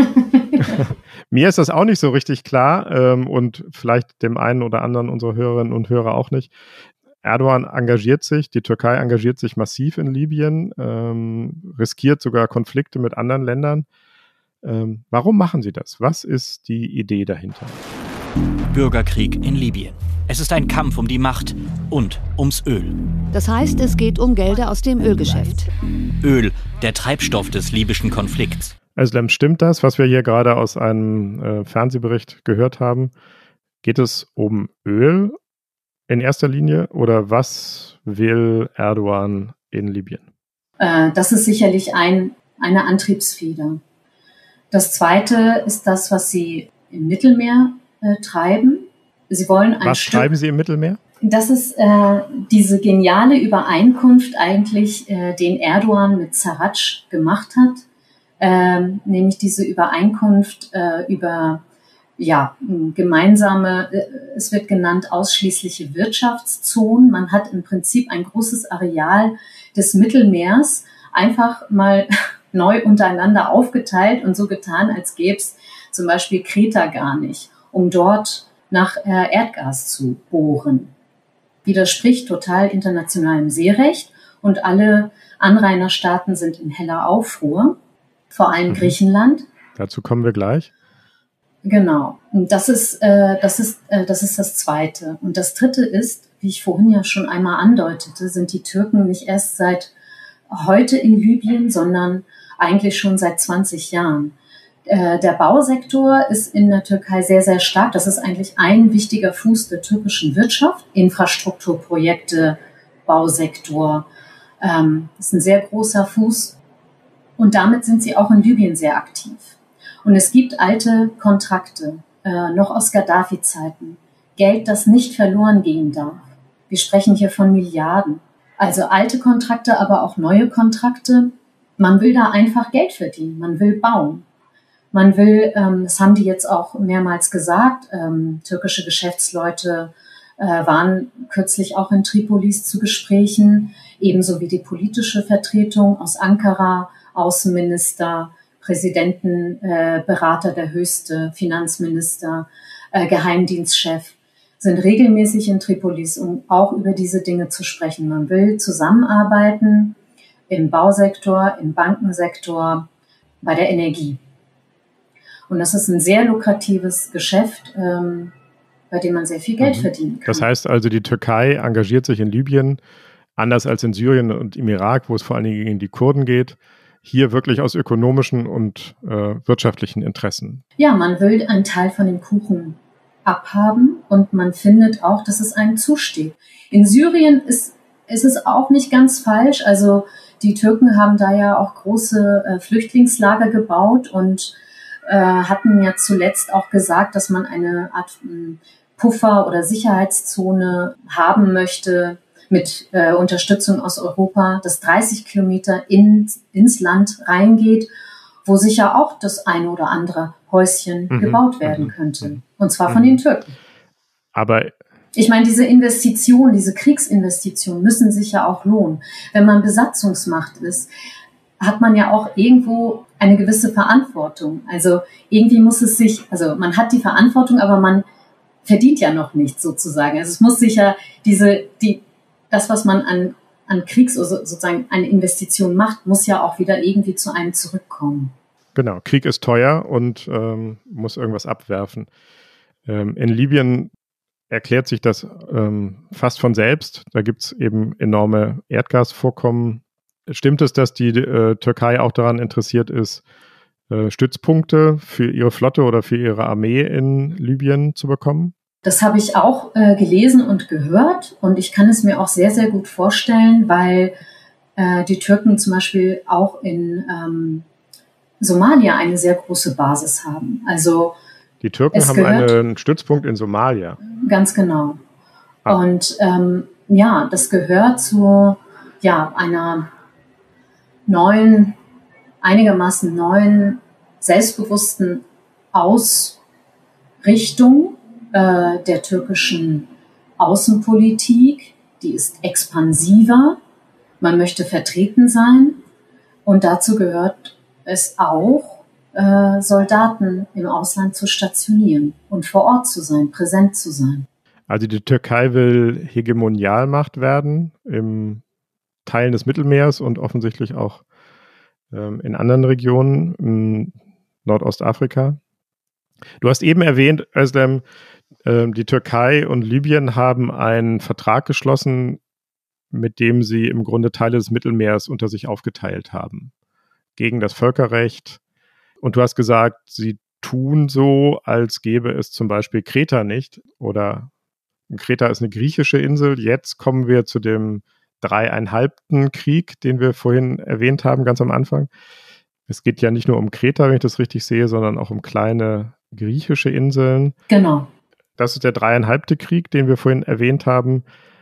B: mir ist das auch nicht so richtig klar ähm, und vielleicht dem einen oder anderen unserer Hörerinnen und Hörer auch nicht. Erdogan engagiert sich, die Türkei engagiert sich massiv in Libyen, ähm, riskiert sogar Konflikte mit anderen Ländern. Ähm, warum machen sie das? Was ist die Idee dahinter?
G: Bürgerkrieg in Libyen. Es ist ein Kampf um die Macht und ums Öl.
H: Das heißt, es geht um Gelder aus dem Ölgeschäft.
G: Öl, der Treibstoff des libyschen Konflikts.
B: Özlem, stimmt das, was wir hier gerade aus einem äh, Fernsehbericht gehört haben? Geht es um Öl in erster Linie oder was will Erdogan in Libyen?
C: Äh, das ist sicherlich ein, eine Antriebsfeder. Das Zweite ist das, was sie im Mittelmeer äh, treiben. Sie wollen ein
B: Was
C: Stück,
B: treiben Sie im Mittelmeer?
C: Das ist äh, diese geniale Übereinkunft eigentlich, äh, den Erdogan mit Sarraj gemacht hat, ähm, nämlich diese Übereinkunft äh, über ja gemeinsame, äh, es wird genannt ausschließliche Wirtschaftszonen. Man hat im Prinzip ein großes Areal des Mittelmeers einfach mal neu untereinander aufgeteilt und so getan, als gäbe es zum Beispiel Kreta gar nicht, um dort nach äh, Erdgas zu bohren. Widerspricht total internationalem Seerecht und alle Anrainerstaaten sind in heller Aufruhr, vor allem mhm. Griechenland.
B: Dazu kommen wir gleich.
C: Genau. Und das ist, äh, das ist, äh, das ist das Zweite. Und das Dritte ist, wie ich vorhin ja schon einmal andeutete, sind die Türken nicht erst seit heute in Libyen, sondern eigentlich schon seit zwanzig Jahren. Der Bausektor ist in der Türkei sehr, sehr stark. Das ist eigentlich ein wichtiger Fuß der türkischen Wirtschaft. Infrastrukturprojekte, Bausektor, Ähm, das ist ein sehr großer Fuß. Und damit sind sie auch in Libyen sehr aktiv. Und es gibt alte Kontrakte, äh, noch aus Gaddafi-Zeiten. Geld, das nicht verloren gehen darf. Wir sprechen hier von Milliarden. Also alte Kontrakte, aber auch neue Kontrakte. Man will da einfach Geld verdienen. Man will bauen. Man will, ähm, das haben die jetzt auch mehrmals gesagt, ähm, türkische Geschäftsleute äh, waren kürzlich auch in Tripolis zu Gesprächen, ebenso wie die politische Vertretung aus Ankara, Außenminister, Präsidentenberater, äh, der höchste Finanzminister, äh, Geheimdienstchef, sind regelmäßig in Tripolis, um auch über diese Dinge zu sprechen. Man will zusammenarbeiten im Bausektor, im Bankensektor, bei der Energie. Und das ist ein sehr lukratives Geschäft, ähm, bei dem man sehr viel Geld mhm. verdienen kann.
B: Das heißt also, die Türkei engagiert sich in Libyen, anders als in Syrien und im Irak, wo es vor allen Dingen gegen die Kurden geht, hier wirklich aus ökonomischen und äh, wirtschaftlichen Interessen.
C: Ja, man will einen Teil von dem Kuchen abhaben und man findet auch, dass es einem zusteht. In Syrien ist, ist es auch nicht ganz falsch. Also die Türken haben da ja auch große äh, Flüchtlingslager gebaut und äh, hatten ja zuletzt auch gesagt, dass man eine Art äh, Puffer- oder Sicherheitszone haben möchte mit äh, Unterstützung aus Europa, das dreißig Kilometer in, ins Land reingeht, wo sicher auch das eine oder andere Häuschen mhm. gebaut werden könnte. Und zwar von mhm. den Türken.
B: Aber
C: ich meine, diese Investitionen, diese Kriegsinvestitionen müssen sich ja auch lohnen. Wenn man Besatzungsmacht ist, hat man ja auch irgendwo eine gewisse Verantwortung. Also irgendwie muss es sich, also man hat die Verantwortung, aber man verdient ja noch nichts sozusagen. Also es muss sich ja diese, die, das, was man an, an Kriegs- oder sozusagen eine Investition macht, muss ja auch wieder irgendwie zu einem zurückkommen.
B: Genau, Krieg ist teuer und ähm, muss irgendwas abwerfen. Ähm, in Libyen erklärt sich das ähm, fast von selbst. Da gibt es eben enorme Erdgasvorkommen. Stimmt es, dass die äh, Türkei auch daran interessiert ist, äh, Stützpunkte für ihre Flotte oder für ihre Armee in Libyen zu bekommen?
C: Das habe ich auch äh, gelesen und gehört und ich kann es mir auch sehr, sehr gut vorstellen, weil äh, die Türken zum Beispiel auch in ähm, Somalia eine sehr große Basis haben. Also
B: die Türken haben gehört, einen Stützpunkt in Somalia.
C: Ganz genau. Ah. Und ähm, ja, das gehört zu ja, einer neuen, einigermaßen neuen, selbstbewussten Ausrichtung äh, der türkischen Außenpolitik. Die ist expansiver. Man möchte vertreten sein. Und dazu gehört es auch, äh, Soldaten im Ausland zu stationieren und vor Ort zu sein, präsent zu sein.
B: Also die Türkei will Hegemonialmacht werden im Teilen des Mittelmeers und offensichtlich auch ähm, in anderen Regionen, in Nordostafrika. Du hast eben erwähnt, Özlem, äh, die Türkei und Libyen haben einen Vertrag geschlossen, mit dem sie im Grunde Teile des Mittelmeers unter sich aufgeteilt haben, gegen das Völkerrecht. Und du hast gesagt, sie tun so, als gäbe es zum Beispiel Kreta nicht. Oder Kreta ist eine griechische Insel. Jetzt kommen wir zu dem dreieinhalbten Krieg, den wir vorhin erwähnt haben, ganz am Anfang. Es geht ja nicht nur um Kreta, wenn ich das richtig sehe, sondern auch um kleine griechische Inseln.
C: Genau.
B: Das ist der dreieinhalbte Krieg, den wir vorhin erwähnt haben.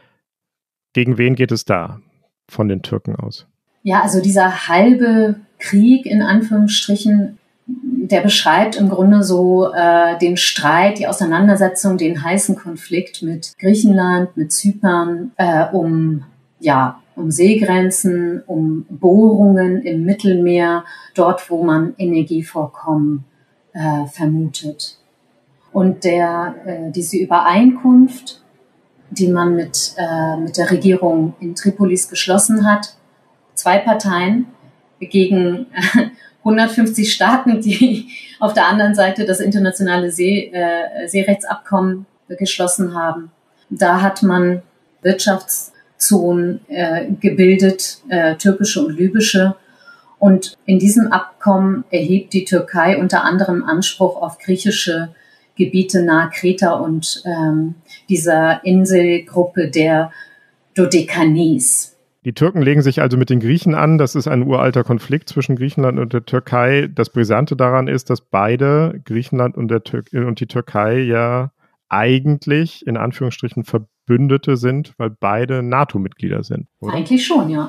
B: Gegen wen geht es da von den Türken aus?
C: Ja, also dieser halbe Krieg in Anführungsstrichen, der beschreibt im Grunde so äh, den Streit, die Auseinandersetzung, den heißen Konflikt mit Griechenland, mit Zypern, äh, um ja um Seegrenzen, um Bohrungen im Mittelmeer, dort, wo man Energievorkommen äh, vermutet. Und der äh, diese Übereinkunft, die man mit äh, mit der Regierung in Tripolis geschlossen hat, zwei Parteien gegen äh, hundertfünfzig Staaten, die auf der anderen Seite das internationale See, äh, Seerechtsabkommen geschlossen haben. Da hat man Wirtschaftszonen äh, gebildet, äh, türkische und libysche. Und in diesem Abkommen erhebt die Türkei unter anderem Anspruch auf griechische Gebiete nahe Kreta und ähm, dieser Inselgruppe der Dodekanes.
B: Die Türken legen sich also mit den Griechen an. Das ist ein uralter Konflikt zwischen Griechenland und der Türkei. Das Brisante daran ist, dass beide, Griechenland und, der Tür- und die Türkei, ja eigentlich in Anführungsstrichen Verbündete sind, weil beide NATO-Mitglieder sind, oder?
C: Eigentlich schon, ja.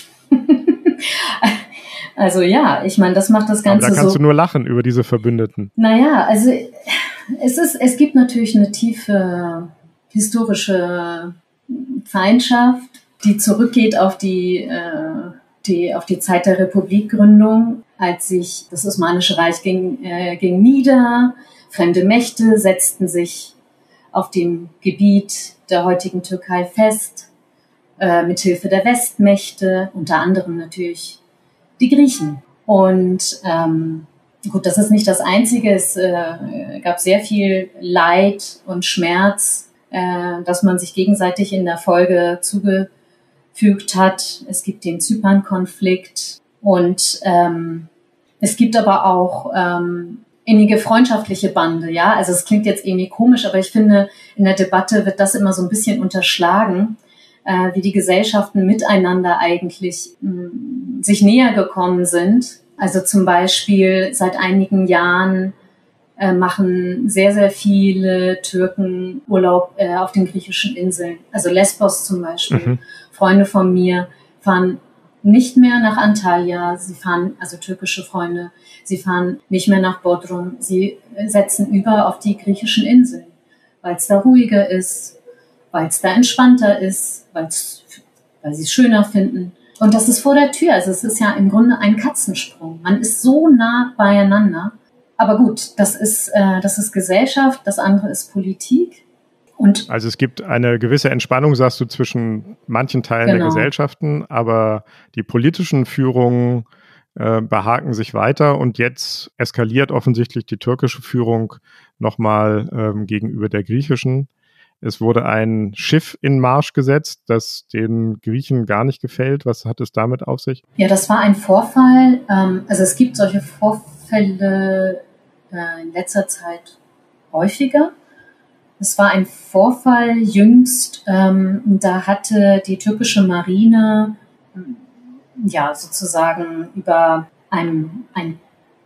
C: Also ja, ich meine, das macht das Ganze so...
B: Aber da kannst
C: so,
B: du nur lachen über diese Verbündeten.
C: Naja, also es ist, es gibt natürlich eine tiefe historische Feindschaft, die zurückgeht auf die, äh, die, auf die Zeit der Republikgründung, als sich das Osmanische Reich ging, äh, ging nieder. Fremde Mächte setzten sich auf dem Gebiet der heutigen Türkei fest, äh, mithilfe der Westmächte, unter anderem natürlich die Griechen. Und ähm, gut, das ist nicht das Einzige. Es äh, gab sehr viel Leid und Schmerz, äh, dass man sich gegenseitig in der Folge zugefügt hat. Es gibt den Zypern-Konflikt und ähm, es gibt aber auch ähm, innige freundschaftliche Bande. Ja, also es klingt jetzt irgendwie komisch, aber ich finde, in der Debatte wird das immer so ein bisschen unterschlagen, äh, wie die Gesellschaften miteinander eigentlich mh, sich näher gekommen sind. Also zum Beispiel seit einigen Jahren äh, machen sehr, sehr viele Türken Urlaub äh, auf den griechischen Inseln. Also Lesbos zum Beispiel. Mhm. Freunde von mir fahren nicht mehr nach Antalya, sie fahren, also türkische Freunde, sie fahren nicht mehr nach Bodrum, sie setzen über auf die griechischen Inseln, weil es da ruhiger ist, weil es da entspannter ist, weil's, weil sie es schöner finden. Und das ist vor der Tür, also es ist ja im Grunde ein Katzensprung. Man ist so nah beieinander. Aber gut, das ist, äh, das ist Gesellschaft, das andere ist Politik. Und
B: also es gibt eine gewisse Entspannung, sagst du, zwischen manchen Teilen genau. der Gesellschaften, aber die politischen Führungen äh, behaken sich weiter und jetzt eskaliert offensichtlich die türkische Führung nochmal ähm, gegenüber der griechischen. Es wurde ein Schiff in Marsch gesetzt, das den Griechen gar nicht gefällt. Was hat es damit auf sich?
C: Ja, das war ein Vorfall. Ähm, also es gibt solche Vorfälle äh, in letzter Zeit häufiger. Es war ein Vorfall jüngst, ähm, da hatte die türkische Marine ja sozusagen über ein, ein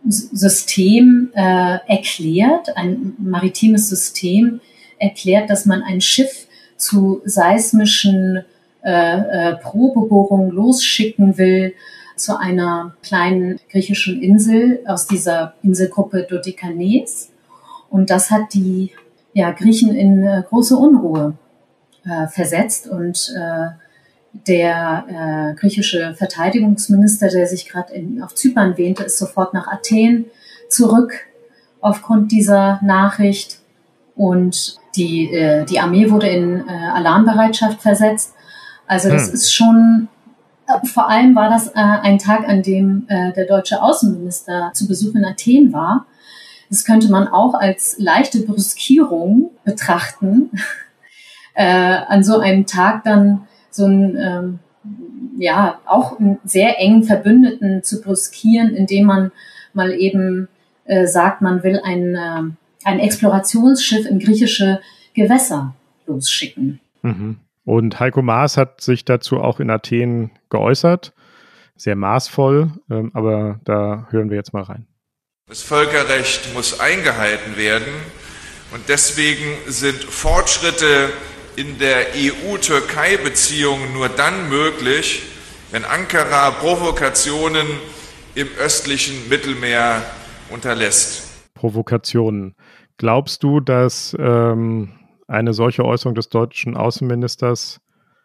C: System äh, erklärt, ein maritimes System erklärt, dass man ein Schiff zu seismischen äh, äh, Probebohrungen losschicken will zu einer kleinen griechischen Insel aus dieser Inselgruppe Dodekanes. Und das hat die ja, Griechen in äh, große Unruhe äh, versetzt und äh, der äh, griechische Verteidigungsminister, der sich gerade auf Zypern wähnte, ist sofort nach Athen zurück aufgrund dieser Nachricht und die äh, die Armee wurde in äh, Alarmbereitschaft versetzt. Also das hm. ist schon, äh, vor allem war das äh, ein Tag, an dem äh, der deutsche Außenminister zu Besuch in Athen war. Das könnte man auch als leichte Brüskierung betrachten, äh, an so einem Tag dann so einen, ähm, ja, auch einen sehr engen Verbündeten zu brüskieren, indem man mal eben äh, sagt, man will ein, äh, ein Explorationsschiff in griechische Gewässer losschicken.
B: Mhm. Und Heiko Maas hat sich dazu auch in Athen geäußert, sehr maßvoll, ähm, aber da hören wir jetzt mal rein.
I: Das Völkerrecht muss eingehalten werden und deswegen sind Fortschritte in der E U-Türkei-Beziehung nur dann möglich, wenn Ankara Provokationen im östlichen Mittelmeer unterlässt.
B: Provokationen. Glaubst du, dass ähm, eine solche Äußerung des deutschen Außenministers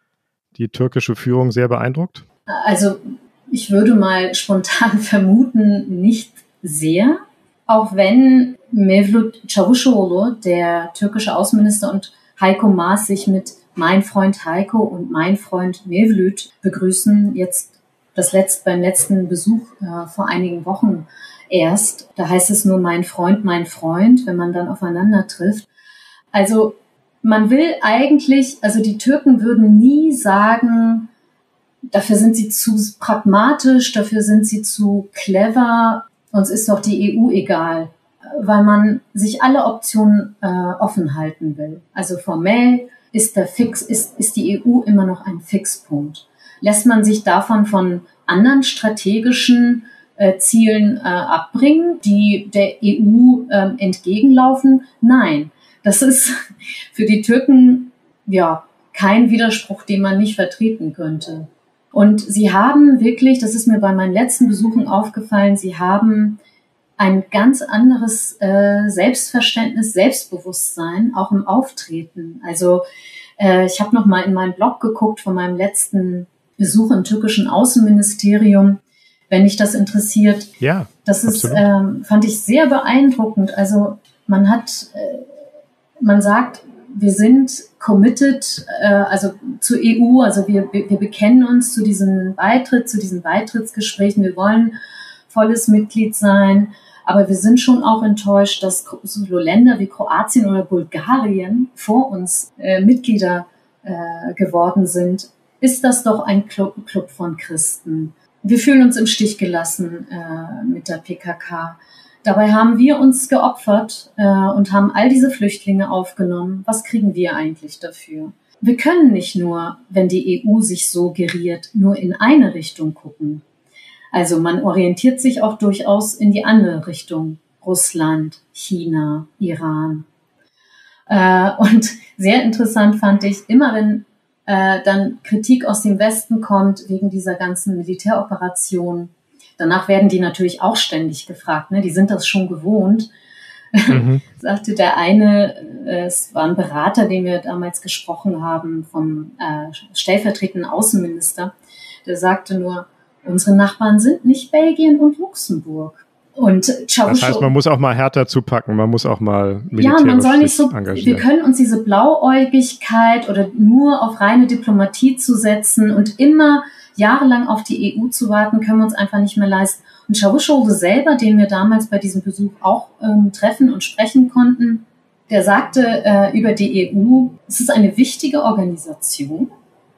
B: die türkische Führung sehr beeindruckt?
C: Also ich würde mal spontan vermuten, nicht sehr, auch wenn Mevlut Çavuşoğlu, der türkische Außenminister, und Heiko Maas sich mit mein Freund Heiko und mein Freund Mevlut begrüßen, jetzt das letzte, beim letzten Besuch äh, vor einigen Wochen erst. Da heißt es nur mein Freund, mein Freund, wenn man dann aufeinander trifft. Also man will eigentlich, also die Türken würden nie sagen, dafür sind sie zu pragmatisch, dafür sind sie zu clever, uns ist doch die E U egal, weil man sich alle Optionen äh, offen halten will. Also formell ist der Fix, ist, ist die E U immer noch ein Fixpunkt. lässt man sich davon von anderen strategischen äh, Zielen äh, abbringen, die der E U äh, entgegenlaufen? Nein, das ist für die Türken ja kein Widerspruch, den man nicht vertreten könnte. Und sie haben wirklich, das ist mir bei meinen letzten Besuchen aufgefallen, sie haben ein ganz anderes äh, Selbstverständnis, Selbstbewusstsein, auch im Auftreten. Also äh, ich habe noch mal in meinen Blog geguckt von meinem letzten Besuch im türkischen Außenministerium, wenn dich das interessiert.
B: Ja,
C: das ist, ähm, fand ich sehr beeindruckend. Also man hat, äh, man sagt, wir sind committed, äh, also zur E U, also wir, wir bekennen uns zu diesem Beitritt, zu diesen Beitrittsgesprächen. Wir wollen volles Mitglied sein. Aber wir sind schon auch enttäuscht, dass so Länder wie Kroatien oder Bulgarien vor uns äh, Mitglieder äh, geworden sind. Ist das doch ein Club, Club von Christen? Wir fühlen uns im Stich gelassen äh, mit der P K K. Dabei haben wir uns geopfert äh, und haben all diese Flüchtlinge aufgenommen. Was kriegen wir eigentlich dafür? Wir können nicht nur, wenn die E U sich so geriert, nur in eine Richtung gucken. Also man orientiert sich auch durchaus in die andere Richtung. Russland, China, Iran. Äh, und sehr interessant fand ich, immer wenn äh, dann Kritik aus dem Westen kommt wegen dieser ganzen Militäroperation, danach werden die natürlich auch ständig gefragt, ne? Die sind das schon gewohnt. Mhm. Sagte der eine, äh, es war ein Berater, den wir damals gesprochen haben, vom äh, stellvertretenden Außenminister, der sagte nur, unsere Nachbarn sind nicht Belgien und Luxemburg. Und
B: das heißt, man muss auch mal härter zupacken, man muss auch mal militärisch
C: ja, man soll nicht so,
B: engagieren.
C: Wir können uns diese Blauäugigkeit oder nur auf reine Diplomatie zu setzen und immer jahrelang auf die E U zu warten, können wir uns einfach nicht mehr leisten. Und Çavuşoğlu selber, den wir damals bei diesem Besuch auch ähm, treffen und sprechen konnten, der sagte äh, über die E U, es ist eine wichtige Organisation,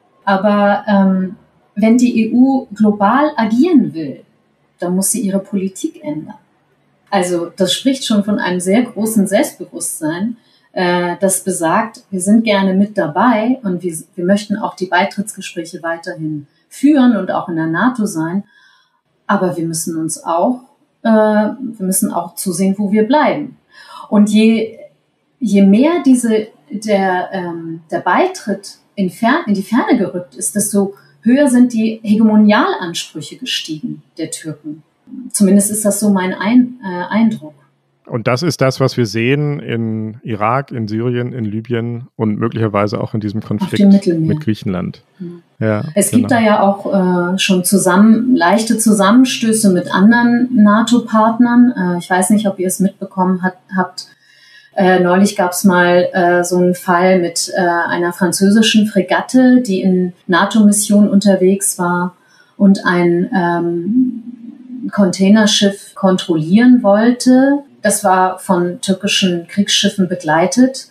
C: aber ähm, wenn die E U global agieren will, dann muss sie ihre Politik ändern. Also das spricht schon von einem sehr großen Selbstbewusstsein, äh, das besagt, wir sind gerne mit dabei und wir, wir möchten auch die Beitrittsgespräche weiterhin führen und auch in der NATO sein, aber wir müssen uns auch, äh, wir müssen auch zusehen, wo wir bleiben. Und je, je mehr diese, der, ähm, der Beitritt in, Fern, in die Ferne gerückt ist, desto höher sind die Hegemonialansprüche gestiegen der Türken. Zumindest ist das so mein Ein, äh, Eindruck.
B: Und das ist das, was wir sehen in Irak, in Syrien, in Libyen und möglicherweise auch in diesem Konflikt mit Griechenland.
C: Mhm.
B: Ja,
C: es
B: genau.
C: gibt da ja auch äh, schon zusammen, leichte Zusammenstöße mit anderen NATO-Partnern. Äh, ich weiß nicht, ob ihr es mitbekommen hat, habt. Äh, neulich gab es mal äh, so einen Fall mit äh, einer französischen Fregatte, die in NATO-Missionen unterwegs war und ein ähm, Containerschiff kontrollieren wollte. Das war von türkischen Kriegsschiffen begleitet.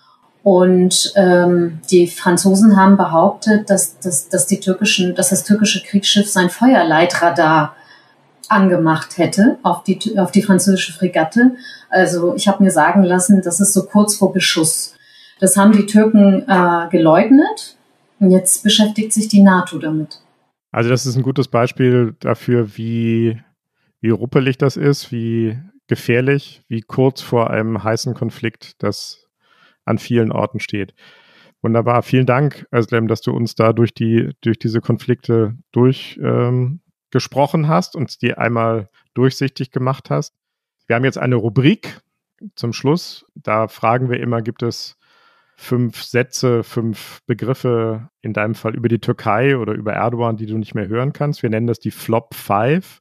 C: Und ähm, die Franzosen haben behauptet, dass, dass, dass, die türkischen, dass das türkische Kriegsschiff sein Feuerleitradar angemacht hätte auf die, auf die französische Fregatte. Also ich habe mir sagen lassen, das ist so kurz vor Beschuss. Das haben die Türken äh, geleugnet und jetzt beschäftigt sich die NATO damit.
B: Also das ist ein gutes Beispiel dafür, wie, wie ruppelig das ist, wie gefährlich, wie kurz vor einem heißen Konflikt das an vielen Orten steht. Wunderbar. Vielen Dank, Özlem, dass du uns da durch die, durch diese Konflikte durch ähm, gesprochen hast und die einmal durchsichtig gemacht hast. Wir haben jetzt eine Rubrik zum Schluss. Da fragen wir immer, gibt es fünf Sätze, fünf Begriffe, in deinem Fall über die Türkei oder über Erdogan, die du nicht mehr hören kannst. Wir nennen das die Flop Five.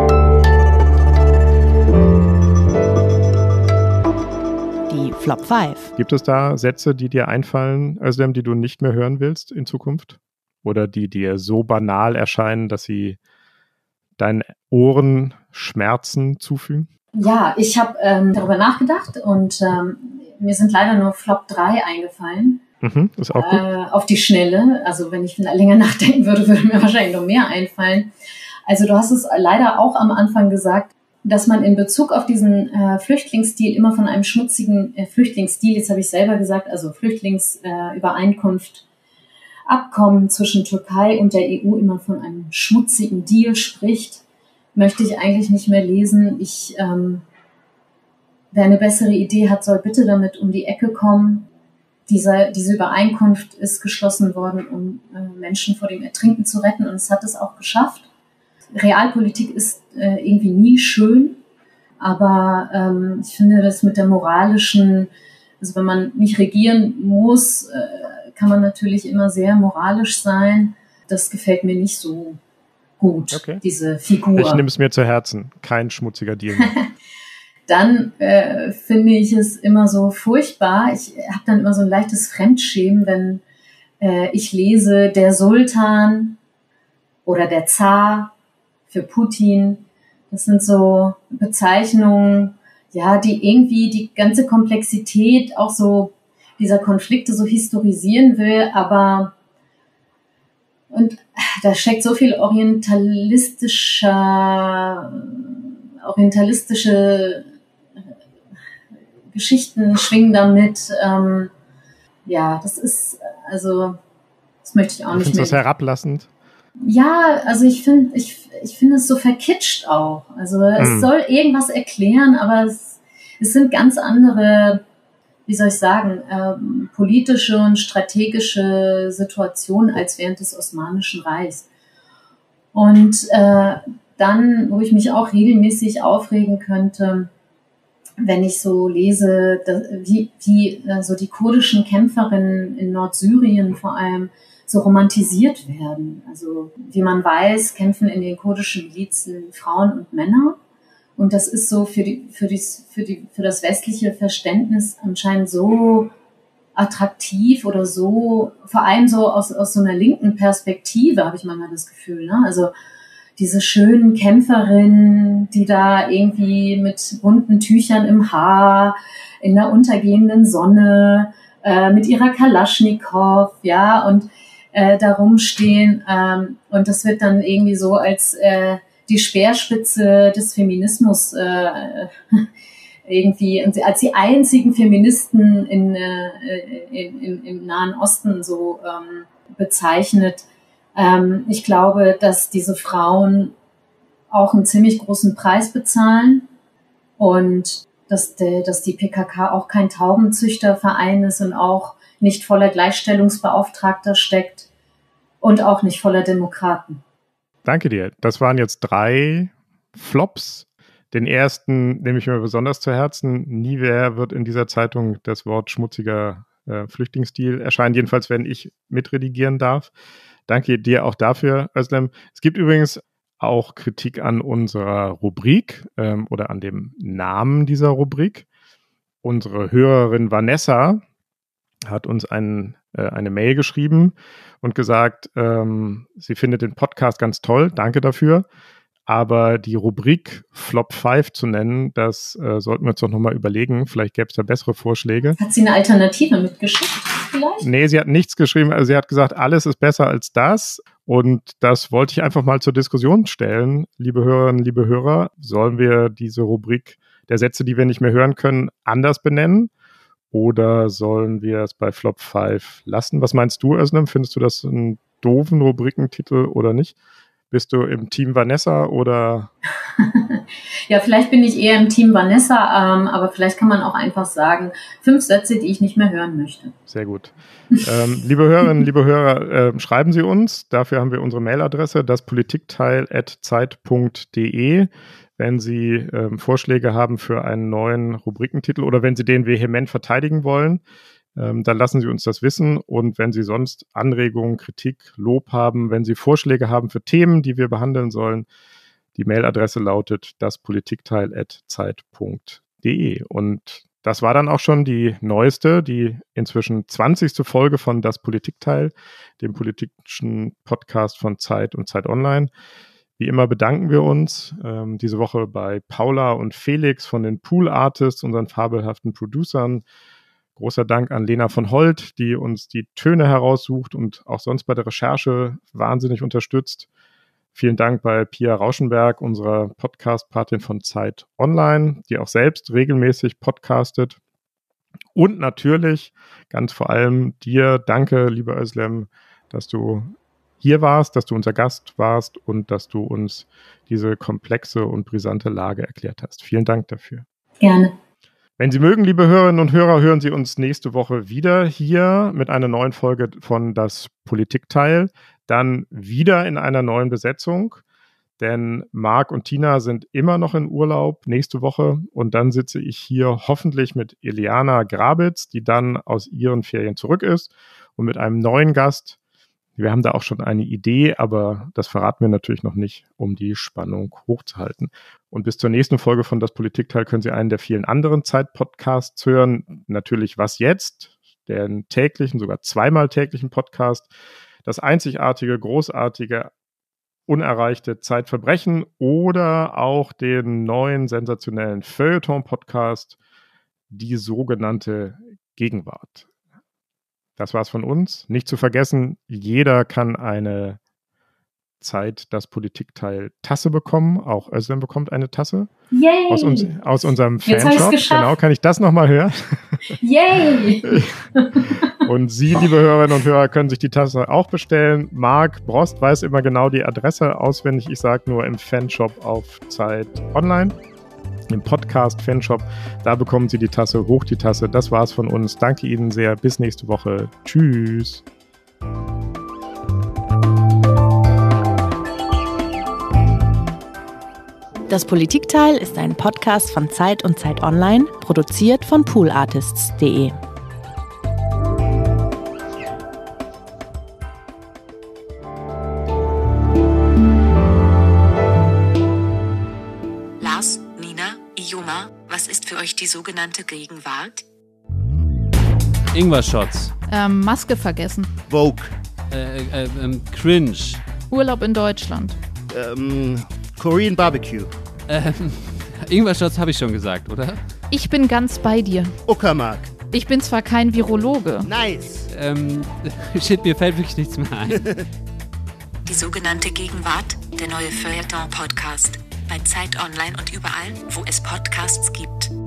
A: Die Flop Five.
B: Gibt es da Sätze, die dir einfallen, Özlem, die du nicht mehr hören willst in Zukunft? Oder die dir so banal erscheinen, dass sie deinen Ohren Schmerzen zufügen?
C: Ja, ich habe ähm, darüber nachgedacht und ähm, mir sind leider nur Flop drei eingefallen.
B: Mhm, ist auch gut.
C: Äh, auf die Schnelle. Also wenn ich länger nachdenken würde, würde mir wahrscheinlich noch mehr einfallen. Also du hast es leider auch am Anfang gesagt, dass man in Bezug auf diesen äh, Flüchtlingsstil immer von einem schmutzigen äh, Flüchtlingsstil, jetzt habe ich selber gesagt, also Flüchtlingsübereinkunft, Abkommen zwischen Türkei und der E U immer von einem schmutzigen Deal spricht, möchte ich eigentlich nicht mehr lesen. Ich, ähm, wer eine bessere Idee hat, soll bitte damit um die Ecke kommen. Diese, diese Übereinkunft ist geschlossen worden, um äh, Menschen vor dem Ertrinken zu retten, und es hat es auch geschafft. Realpolitik ist äh, irgendwie nie schön, aber ähm, ich finde das mit der moralischen, also wenn man nicht regieren muss, äh, kann man natürlich immer sehr moralisch sein. Das gefällt mir nicht so gut, okay. Diese Figur.
B: Ich nehme es mir zu Herzen, kein schmutziger Deal mehr.
C: Dann äh, finde ich es immer so furchtbar. Ich habe dann immer so ein leichtes Fremdschämen, wenn äh, ich lese, der Sultan oder der Zar für Putin. Das sind so Bezeichnungen, ja, die irgendwie die ganze Komplexität auch so dieser Konflikte so historisieren will, aber und da steckt so viel orientalistischer, orientalistische Geschichten schwingen damit. Ähm, ja, das ist, also, das möchte ich auch nicht mehr.
B: Findest du das herablassend?
C: Ja, also ich finde, ich, ich finde es so verkitscht auch. Also mm. es soll irgendwas erklären, aber es, es sind ganz andere, wie soll ich sagen, ähm, politische und strategische Situationen als während des Osmanischen Reichs. Und äh, dann, wo ich mich auch regelmäßig aufregen könnte, wenn ich so lese, dass, wie, wie äh, so die kurdischen Kämpferinnen in Nordsyrien vor allem so romantisiert werden. Also wie man weiß, kämpfen in den kurdischen Milizen Frauen und Männer. Und das ist so für die, für die, für die, für das westliche Verständnis anscheinend so attraktiv oder so, vor allem so aus, aus so einer linken Perspektive, habe ich manchmal das Gefühl, ne? Also diese schönen Kämpferinnen, die da irgendwie mit bunten Tüchern im Haar, in der untergehenden Sonne, äh, mit ihrer Kalaschnikow, ja, und äh, da rumstehen. Ähm, und das wird dann irgendwie so als äh, die Speerspitze des Feminismus äh, irgendwie, als die einzigen Feministen in, äh, in, in, im Nahen Osten so ähm, bezeichnet. Ähm, ich glaube, dass diese Frauen auch einen ziemlich großen Preis bezahlen und dass, de, dass die P K K auch kein Taubenzüchterverein ist und auch nicht voller Gleichstellungsbeauftragter steckt und auch nicht voller Demokraten.
B: Danke dir. Das waren jetzt drei Flops. Den ersten nehme ich mir besonders zu Herzen. Nie mehr wird in dieser Zeitung das Wort schmutziger äh, Flüchtlingsdeal erscheinen, jedenfalls wenn ich mitredigieren darf. Danke dir auch dafür, Özlem. Es gibt übrigens auch Kritik an unserer Rubrik ähm, oder an dem Namen dieser Rubrik. Unsere Hörerin Vanessa hat uns ein, äh, eine Mail geschrieben und gesagt, ähm, sie findet den Podcast ganz toll, danke dafür, aber die Rubrik Flop fünf zu nennen, das äh, sollten wir uns doch nochmal überlegen, vielleicht gäbe es da bessere Vorschläge.
C: Hat sie eine Alternative mitgeschickt vielleicht?
B: Nee, sie hat nichts geschrieben, also sie hat gesagt, alles ist besser als das und das wollte ich einfach mal zur Diskussion stellen, liebe Hörerinnen, liebe Hörer, sollen wir diese Rubrik der Sätze, die wir nicht mehr hören können, anders benennen? Oder sollen wir es bei Flop fünf lassen? Was meinst du, Özlem? Findest du das einen doofen Rubrikentitel oder nicht? Bist du im Team Vanessa oder?
C: Ja, vielleicht bin ich eher im Team Vanessa, ähm, aber vielleicht kann man auch einfach sagen, fünf Sätze, die ich nicht mehr hören möchte.
B: Sehr gut. ähm, liebe Hörerinnen, liebe Hörer, äh, schreiben Sie uns. Dafür haben wir unsere Mailadresse, daspolitikteil at zeit punkt de. Wenn Sie ähm, Vorschläge haben für einen neuen Rubrikentitel oder wenn Sie den vehement verteidigen wollen, ähm, dann lassen Sie uns das wissen. Und wenn Sie sonst Anregungen, Kritik, Lob haben, wenn Sie Vorschläge haben für Themen, die wir behandeln sollen, die Mailadresse lautet daspolitikteil at zeit punkt de. Und das war dann auch schon die neueste, die inzwischen zwanzigste Folge von Das Politikteil, dem politischen Podcast von Zeit und Zeit Online. Wie immer bedanken wir uns ähm, diese Woche bei Paula und Felix von den Pool Artists, unseren fabelhaften Producern. Großer Dank an Lena von Holt, die uns die Töne heraussucht und auch sonst bei der Recherche wahnsinnig unterstützt. Vielen Dank bei Pia Rauschenberg, unserer Podcast-Patin von Zeit Online, die auch selbst regelmäßig podcastet. Und natürlich ganz vor allem dir, danke, lieber Özlem, dass du hier warst, dass du unser Gast warst und dass du uns diese komplexe und brisante Lage erklärt hast. Vielen Dank dafür.
C: Gerne.
B: Wenn Sie mögen, liebe Hörerinnen und Hörer, hören Sie uns nächste Woche wieder hier mit einer neuen Folge von Das Politikteil. Dann wieder in einer neuen Besetzung, denn Marc und Tina sind immer noch in Urlaub nächste Woche und dann sitze ich hier hoffentlich mit Iliana Grabitz, die dann aus ihren Ferien zurück ist und mit einem neuen Gast. Wir haben da auch schon eine Idee, aber das verraten wir natürlich noch nicht, um die Spannung hochzuhalten. Und bis zur nächsten Folge von Das Politikteil können Sie einen der vielen anderen Zeit-Podcasts hören. Natürlich Was jetzt, den täglichen, sogar zweimal täglichen Podcast, das einzigartige, großartige, unerreichte Zeitverbrechen oder auch den neuen sensationellen Feuilleton-Podcast, die sogenannte Gegenwart. Das war's von uns. Nicht zu vergessen, jeder kann eine Zeit, das Politikteil Tasse bekommen. Auch Özlem bekommt eine Tasse.
C: Yay!
B: Aus, uns, aus unserem
C: Jetzt hab ich's
B: Fanshop.
C: geschafft.
B: Genau, kann ich das nochmal hören?
C: Yay!
B: Und Sie, liebe Hörerinnen und Hörer, können sich die Tasse auch bestellen. Marc Brost weiß immer genau die Adresse auswendig. Ich sage nur im Fanshop auf Zeit Online. Im Podcast Fanshop. Da bekommen Sie die Tasse, hoch die Tasse. Das war's von uns. Danke Ihnen sehr. Bis nächste Woche. Tschüss.
A: Das Politikteil ist ein Podcast von Zeit und Zeit Online, produziert von poolartists punkt de.
J: Lars, Nina, Ioma, was ist für euch die sogenannte Gegenwart?
K: Ingwer-Shots.
L: Ähm, Maske vergessen.
K: Vogue. Äh, äh, ähm, cringe.
L: Urlaub in Deutschland.
K: Ähm, Korean Barbecue. Ähm, Ingwer-Shots habe ich schon gesagt, oder?
L: Ich bin ganz bei dir.
K: Uckermark.
L: Ich bin zwar kein Virologe.
K: Nice. Ähm, shit, mir fällt wirklich nichts mehr ein.
J: Die sogenannte Gegenwart, der neue Feuilleton-Podcast. Bei Zeit Online und überall, wo es Podcasts gibt.